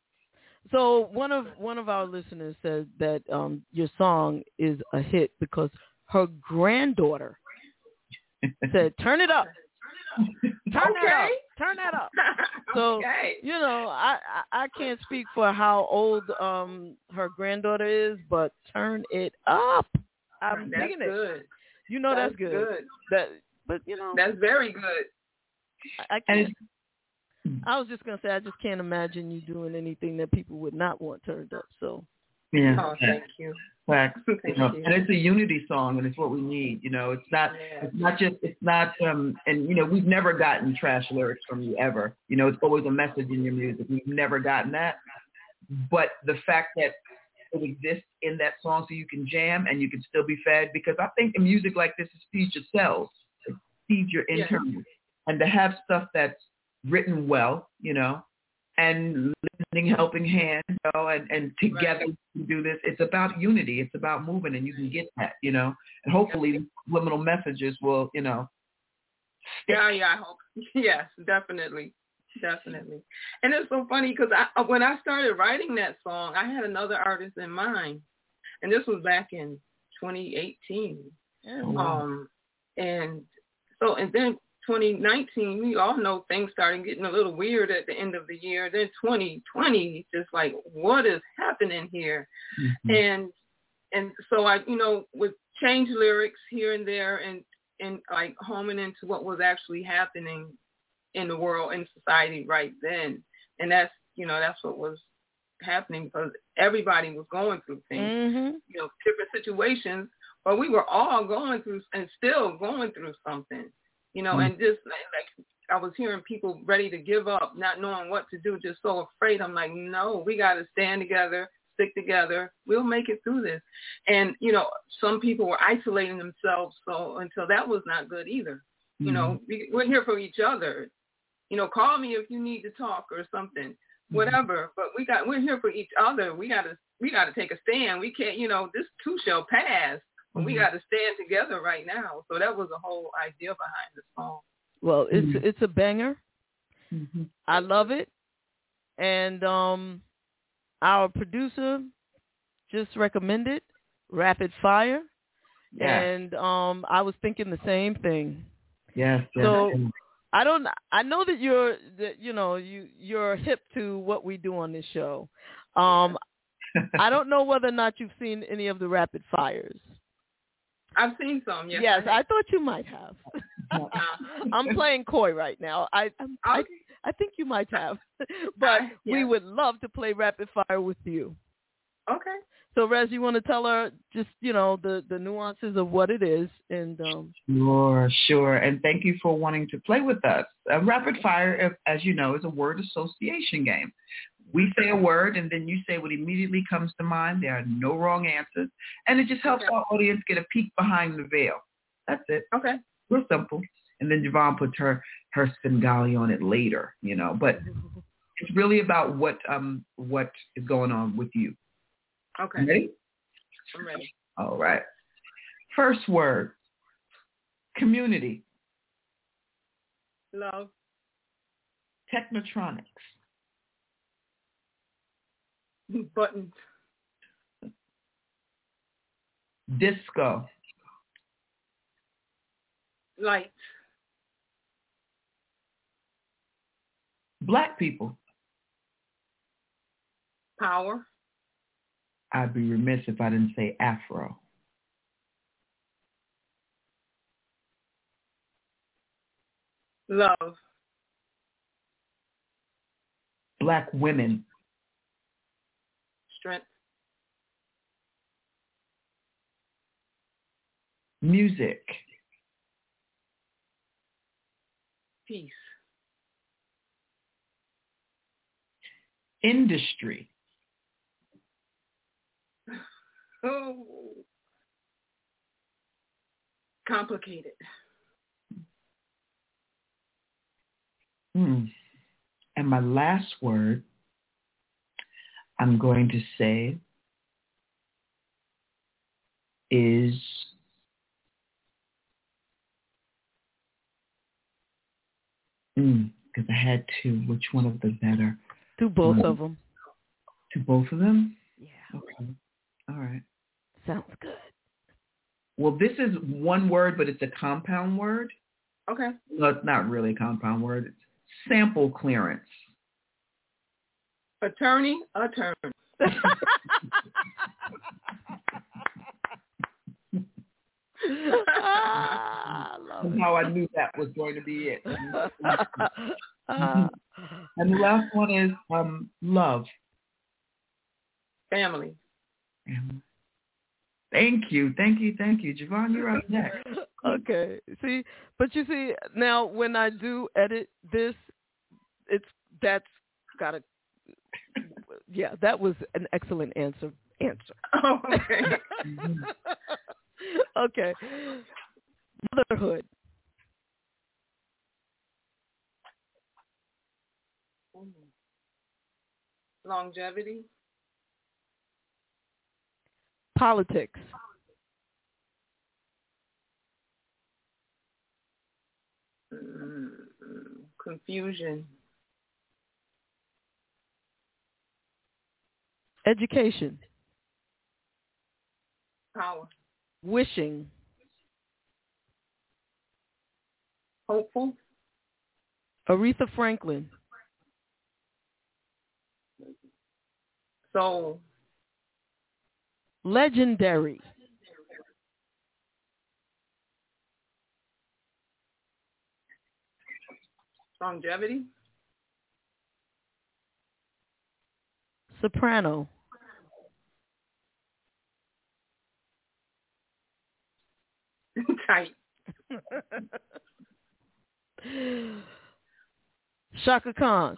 so one of one of our listeners said that um, your song is a hit because her granddaughter said, "Turn it up, turn okay. that up, turn that up." So okay. you know, I, I I can't speak for how old um her granddaughter is, but turn it up. I'm that's digging good. it. You know that's, that's good. good. That, but you know, that's very good. I, I can't. I was just gonna say I just can't imagine you doing anything that people would not want turned up. So yeah. Oh, thank you. Facts. Thank you know, you. and it's a unity song, and it's what we need. You know, it's not. Yeah. It's not just. It's not. Um. And you know, we've never gotten trash lyrics from you ever. You know, it's always a message in your music. We've never gotten that. But the fact that it exists in that song, so you can jam and you can still be fed, because I think a music like this feeds your cells, it feeds your internal, yeah. and to have stuff that's written well, you know, and lending helping hand, you know, and, and together right. we do this. It's about unity. It's about moving, and you can get that, you know. And hopefully, these subliminal messages will, you know, stick. Yeah, yeah, I hope. Yes, definitely. Definitely. And it's so funny because I, when I started writing that song, I had another artist in mind. And this was back in twenty eighteen. Oh, wow. Um, and so, and then twenty nineteen, we all know things started getting a little weird at the end of the year. Then twenty twenty, just like, what is happening here? Mm-hmm. And and so I, you know, would change lyrics here and there and, and like homing into what was actually happening in the world, in society right then. And that's, you know, that's what was happening because everybody was going through things, mm-hmm. you know, different situations, but we were all going through and still going through something, you know, mm-hmm. and just like, like I was hearing people ready to give up, not knowing what to do, just so afraid. I'm like, no, we got to stand together, stick together. We'll make it through this. And, you know, some people were isolating themselves. So until that was not good either. Mm-hmm. You know, we, we're here for each other. You know, call me if you need to talk or something, whatever. But we got, we're here for each other. We got to, we got to take a stand. We can't, you know, this too shall pass. But mm-hmm. we got to stand together right now. So that was the whole idea behind the song. Well, it's mm-hmm. it's a banger. Mm-hmm. I love it. And um, our producer just recommended Rapid Fire. Yeah. And um, I was thinking the same thing. Yes. yes. So I don't. I know that you're. That you know you you're hip to what we do on this show. Um, I don't know whether or not you've seen any of the Rapid Fires. I've seen some. Yes. Yes, I, I thought you might have. I'm playing coy right now. I I'm, okay. I I think you might have, but uh, yeah. we would love to play Rapid Fire with you. Okay. So, Rez, you want to tell her just, you know, the, the nuances of what it is? And um... Sure, sure. And thank you for wanting to play with us. Uh, Rapid Fire, as you know, is a word association game. We say a word, and then you say what immediately comes to mind. There are no wrong answers. And it just helps okay. our audience get a peek behind the veil. That's it. Okay. Real simple. And then Javon puts her, her Svengali on it later, you know. But it's really about what um what is going on with you. Okay. Ready? I'm ready. All right. First word, community. Love. Technotronics. Buttons. Disco. Lights. Black people. Power. I'd be remiss if I didn't say Afro. Love. Black women. Strength. Music. Peace. Industry. Oh, complicated. Hmm. And my last word, I'm going to say, is because I had two. Which one of the better? Do both um, of them. Do both of them? Yeah. Okay. All right. Sounds good. Well, this is one word, but it's a compound word. Okay. No, it's not really a compound word. It's sample clearance. Attorney, attorney. ah, I love Somehow it. I knew that was going to be it. And the last one is um, love. Family. Family. Thank you, thank you, thank you. Javon, you're up next. Okay. See, but you see, now when I do edit this, it's that's got to, yeah, that was an excellent answer. Answer. Oh, okay. Okay. Motherhood. Longevity. Politics. Mm, confusion. Education. Power. Wishing. Hopeful. Aretha Franklin. Soul. Legendary. Longevity. Soprano. Tight. Shaka Khan.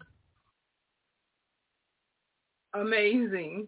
Amazing.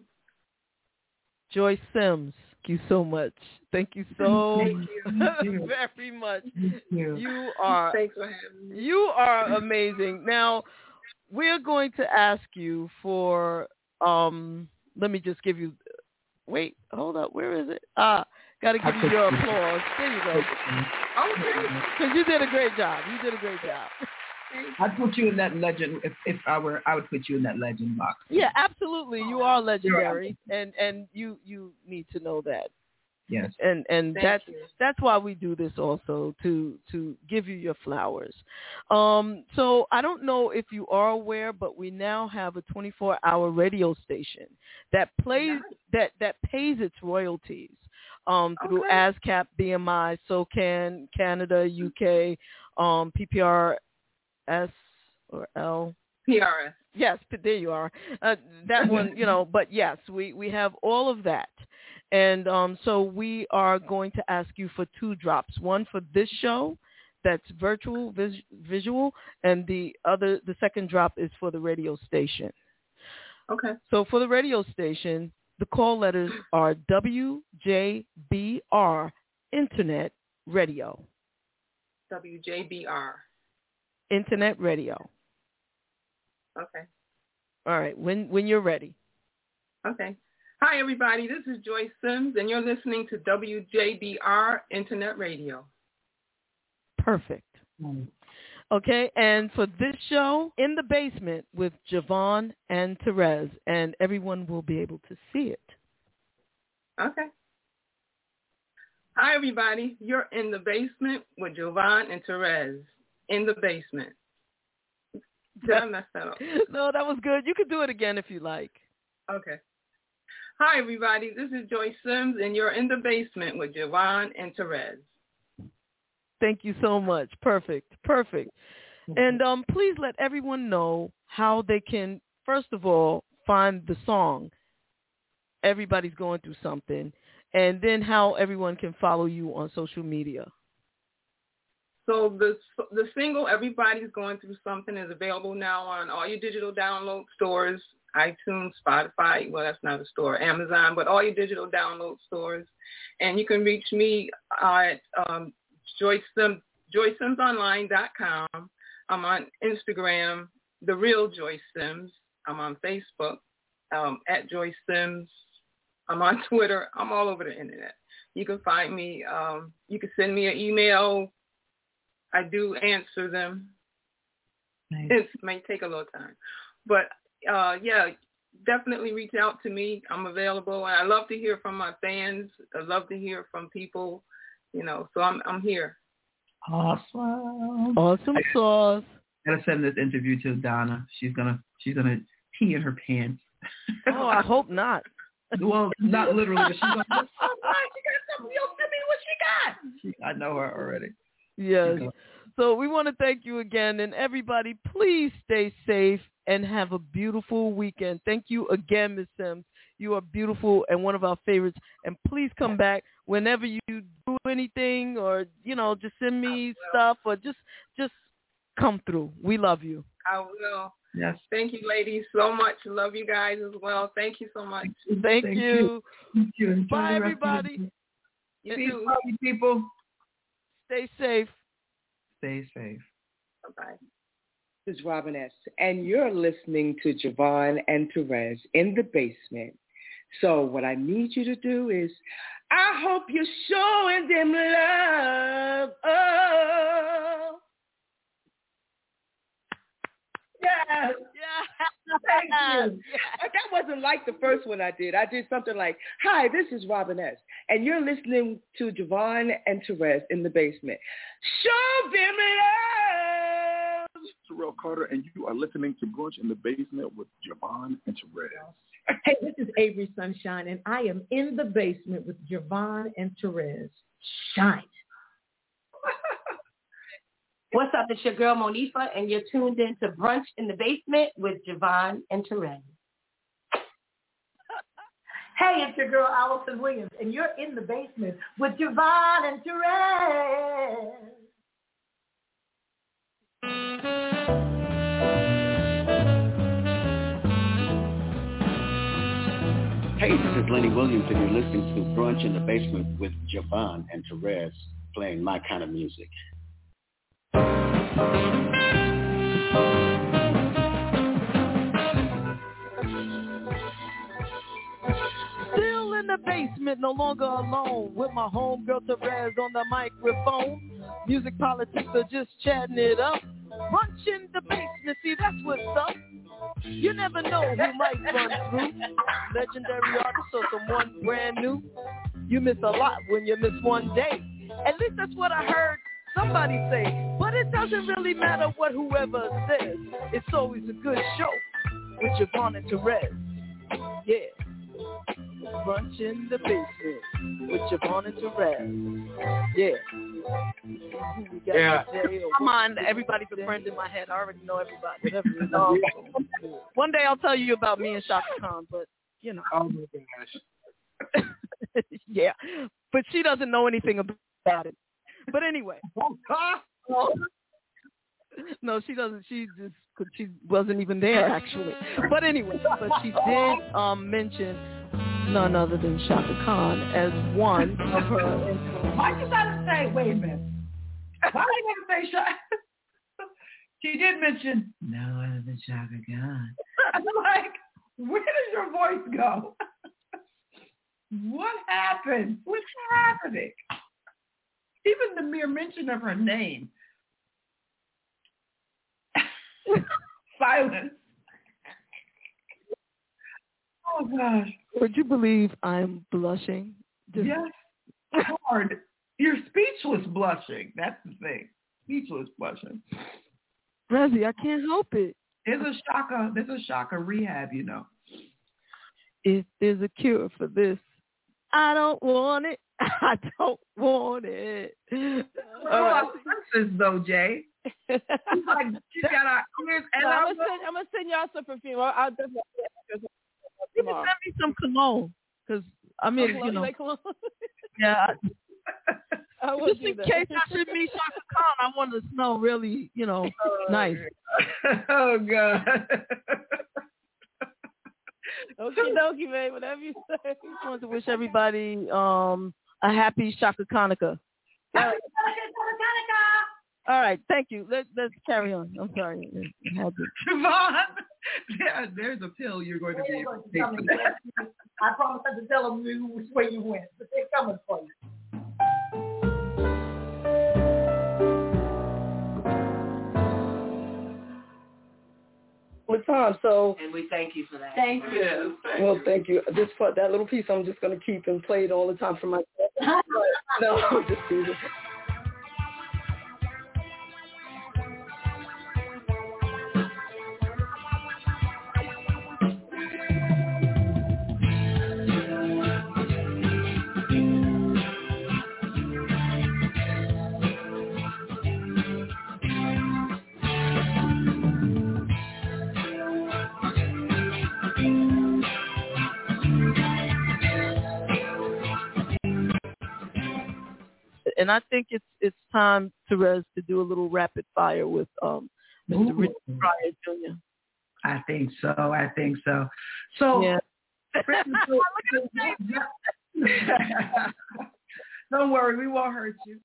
Joyce Sims. Thank you so much. Thank you so Thank you. very much. Thank you. You are Thanks for having me. you are amazing. Now, we're going to ask you for um let me just give you wait, hold up, where is it? Ah, gotta give you your applause. There you go. Okay. Because you did a great job. You did a great job. I'd put you in that legend. If, if I were, I would put you in that legend box. Yeah, absolutely. You are legendary, and and you you need to know that. Yes. And and Thank that's you. that's why we do this also, to to give you your flowers. Um, so I don't know if you are aware, but we now have a twenty-four hour radio station that plays that that pays its royalties um, through Okay. ASCAP, B M I, SOCAN, Canada, U K, um, P P R S or L. P R S. Yes, there you are. Uh, that one, you know, but yes, we, we have all of that. And um, so we are going to ask you for two drops, one for this show that's virtual, vis- visual, and the other, the second drop is for the radio station. Okay. So for the radio station, the call letters are W J B R Internet Radio. W J B R. Internet Radio. Okay. All right, when when you're ready. Okay. Hi, everybody. This is Joyce Sims, and you're listening to W J B R Internet Radio. Perfect. Okay, and for this show, In the Basement with Javon and Therese, and everyone will be able to see it. Okay. Hi, everybody. You're in the basement with Javon and Therese. In the basement. Did I mess that up? No, that was good. You could do it again if you like. Okay. Hi, everybody. This is Joyce Sims, and you're in the basement with Javon and Therese. Thank you so much. Perfect. Perfect. And um, please let everyone know how they can, first of all, find the song. Everybody's going through something. And then how everyone can follow you on social media. So the the single Everybody's Going Through Something is available now on all your digital download stores, iTunes, Spotify, well, that's not a store, Amazon, but all your digital download stores. And you can reach me at um, Joyce Sims, joyce sims online dot com. I'm on Instagram, The Real Joyce Sims. I'm on Facebook, um, at Joyce Sims. I'm on Twitter. I'm all over the internet. You can find me. Um, you can send me an email. I do answer them. Nice. It may take a little time. But, uh, yeah, definitely reach out to me. I'm available. And I love to hear from my fans. I love to hear from people, you know, so I'm I'm here. Awesome. Awesome sauce. I gotta send this interview to Donna. She's gonna she's gonna pee in her pants. Oh, I hope not. Well, not literally, but she's gonna oh, she got something. Yo, send me what she got. She, I know her already. Yes. So we want to thank you again, and everybody, please stay safe and have a beautiful weekend. Thank you again, Miz Sims. You are beautiful and one of our favorites. And please come back whenever you do anything, or you know, just send me stuff, or just just come through. We love you. I will. Yes. Thank you, ladies, so much. Love you guys as well. Thank you so much. Thank, Thank you. you. Thank you. Enjoy Bye, the rest of everybody. You Peace, too. love people. Stay safe. Stay safe. Bye-bye. This is Robin S., and you're listening to Javon and Therese in the basement. So what I need you to do is, I hope you're showing them love. Oh. Yeah. Yeah. Thank you. But that wasn't like the first one I did. I did something like, hi, this is Robin S., and you're listening to Javon and Therese in the basement. Show them love. Terrell Carter, and you are listening to Brunch in the Basement with Javon and Therese. Hey, this is Avery Sunshine, and I am in the basement with Javon and Therese. Shine. What's up? It's your girl Monifa, and you're tuned in to Brunch in the Basement with Javon and Therese. Hey, it's your girl Allison Williams, and you're in the basement with Javon and Therese. Hey, this is Lenny Williams, and you're listening to Brunch in the Basement with Javon and Therese, playing my kind of music. Still in the basement, no longer alone, with my homegirl Therese on the microphone. Music politics are just chatting it up. Brunch in the basement, see that's what's up. You never know who might run through. Legendary artist or someone brand new. You miss a lot when you miss one day. At least that's what I heard somebody say. But it doesn't really matter what whoever says. It's always a good show with Javon and Therese. Yeah. Brunch in the basement with Javon and Therese. Yeah. We got Yeah. Come on, everybody's a friend in my head. I already know everybody. Um, one day I'll tell you about me and Shaka Khan, but you know. Oh my gosh. Yeah, but she doesn't know anything about it. But anyway. No, she doesn't. She just she wasn't even there actually. But anyway, but she did um, mention none other than Shaka Khan as one of her influences. Why you gotta say? Wait a minute. Why you gotta say Shaka? She did mention no other than Shaka Khan. I'm like, where does your voice go? What happened? What's happening? Even the mere mention of her name. Silence. Oh gosh. Would you believe I'm blushing? Just... Yes. Hard. You're speechless blushing. That's the thing. Speechless blushing. Rezzy, I can't help it. There's a Shaka, there's a Shaka rehab, you know. If there's a cure for this, I don't want it. I don't want it. Oh, uh, senses though, Jay. She's like, she got our ears, and no, I I'm, gonna send, I'm gonna send y'all some perfume. I'll, I'll definitely. You can send me some cologne, because I mean, cologne, you know, like cologne? yeah. I Just in case I should meet Shaka Khan, I want to smell really, you know, oh, nice. Oh God. Okie dokie, babe. Whatever you say. I just want to wish everybody um, a happy Shaka Hanukkah. All right. All right, thank you. Let, let's carry on. I'm sorry. Javon, yeah, there's a pill you're going to be able to take for that. I promise not to tell them which way you went, but they're coming for you. With time, so and we thank you for that. Thank you. Yes, thank well, you. thank you. This part, that little piece, I'm just gonna keep and play it all the time for myself. No, just do this. And I think it's it's time, Therese, to do a little rapid fire with um, Mister Richard Pryor Junior I think so. I think so. So, yeah. Don't worry, we won't hurt you.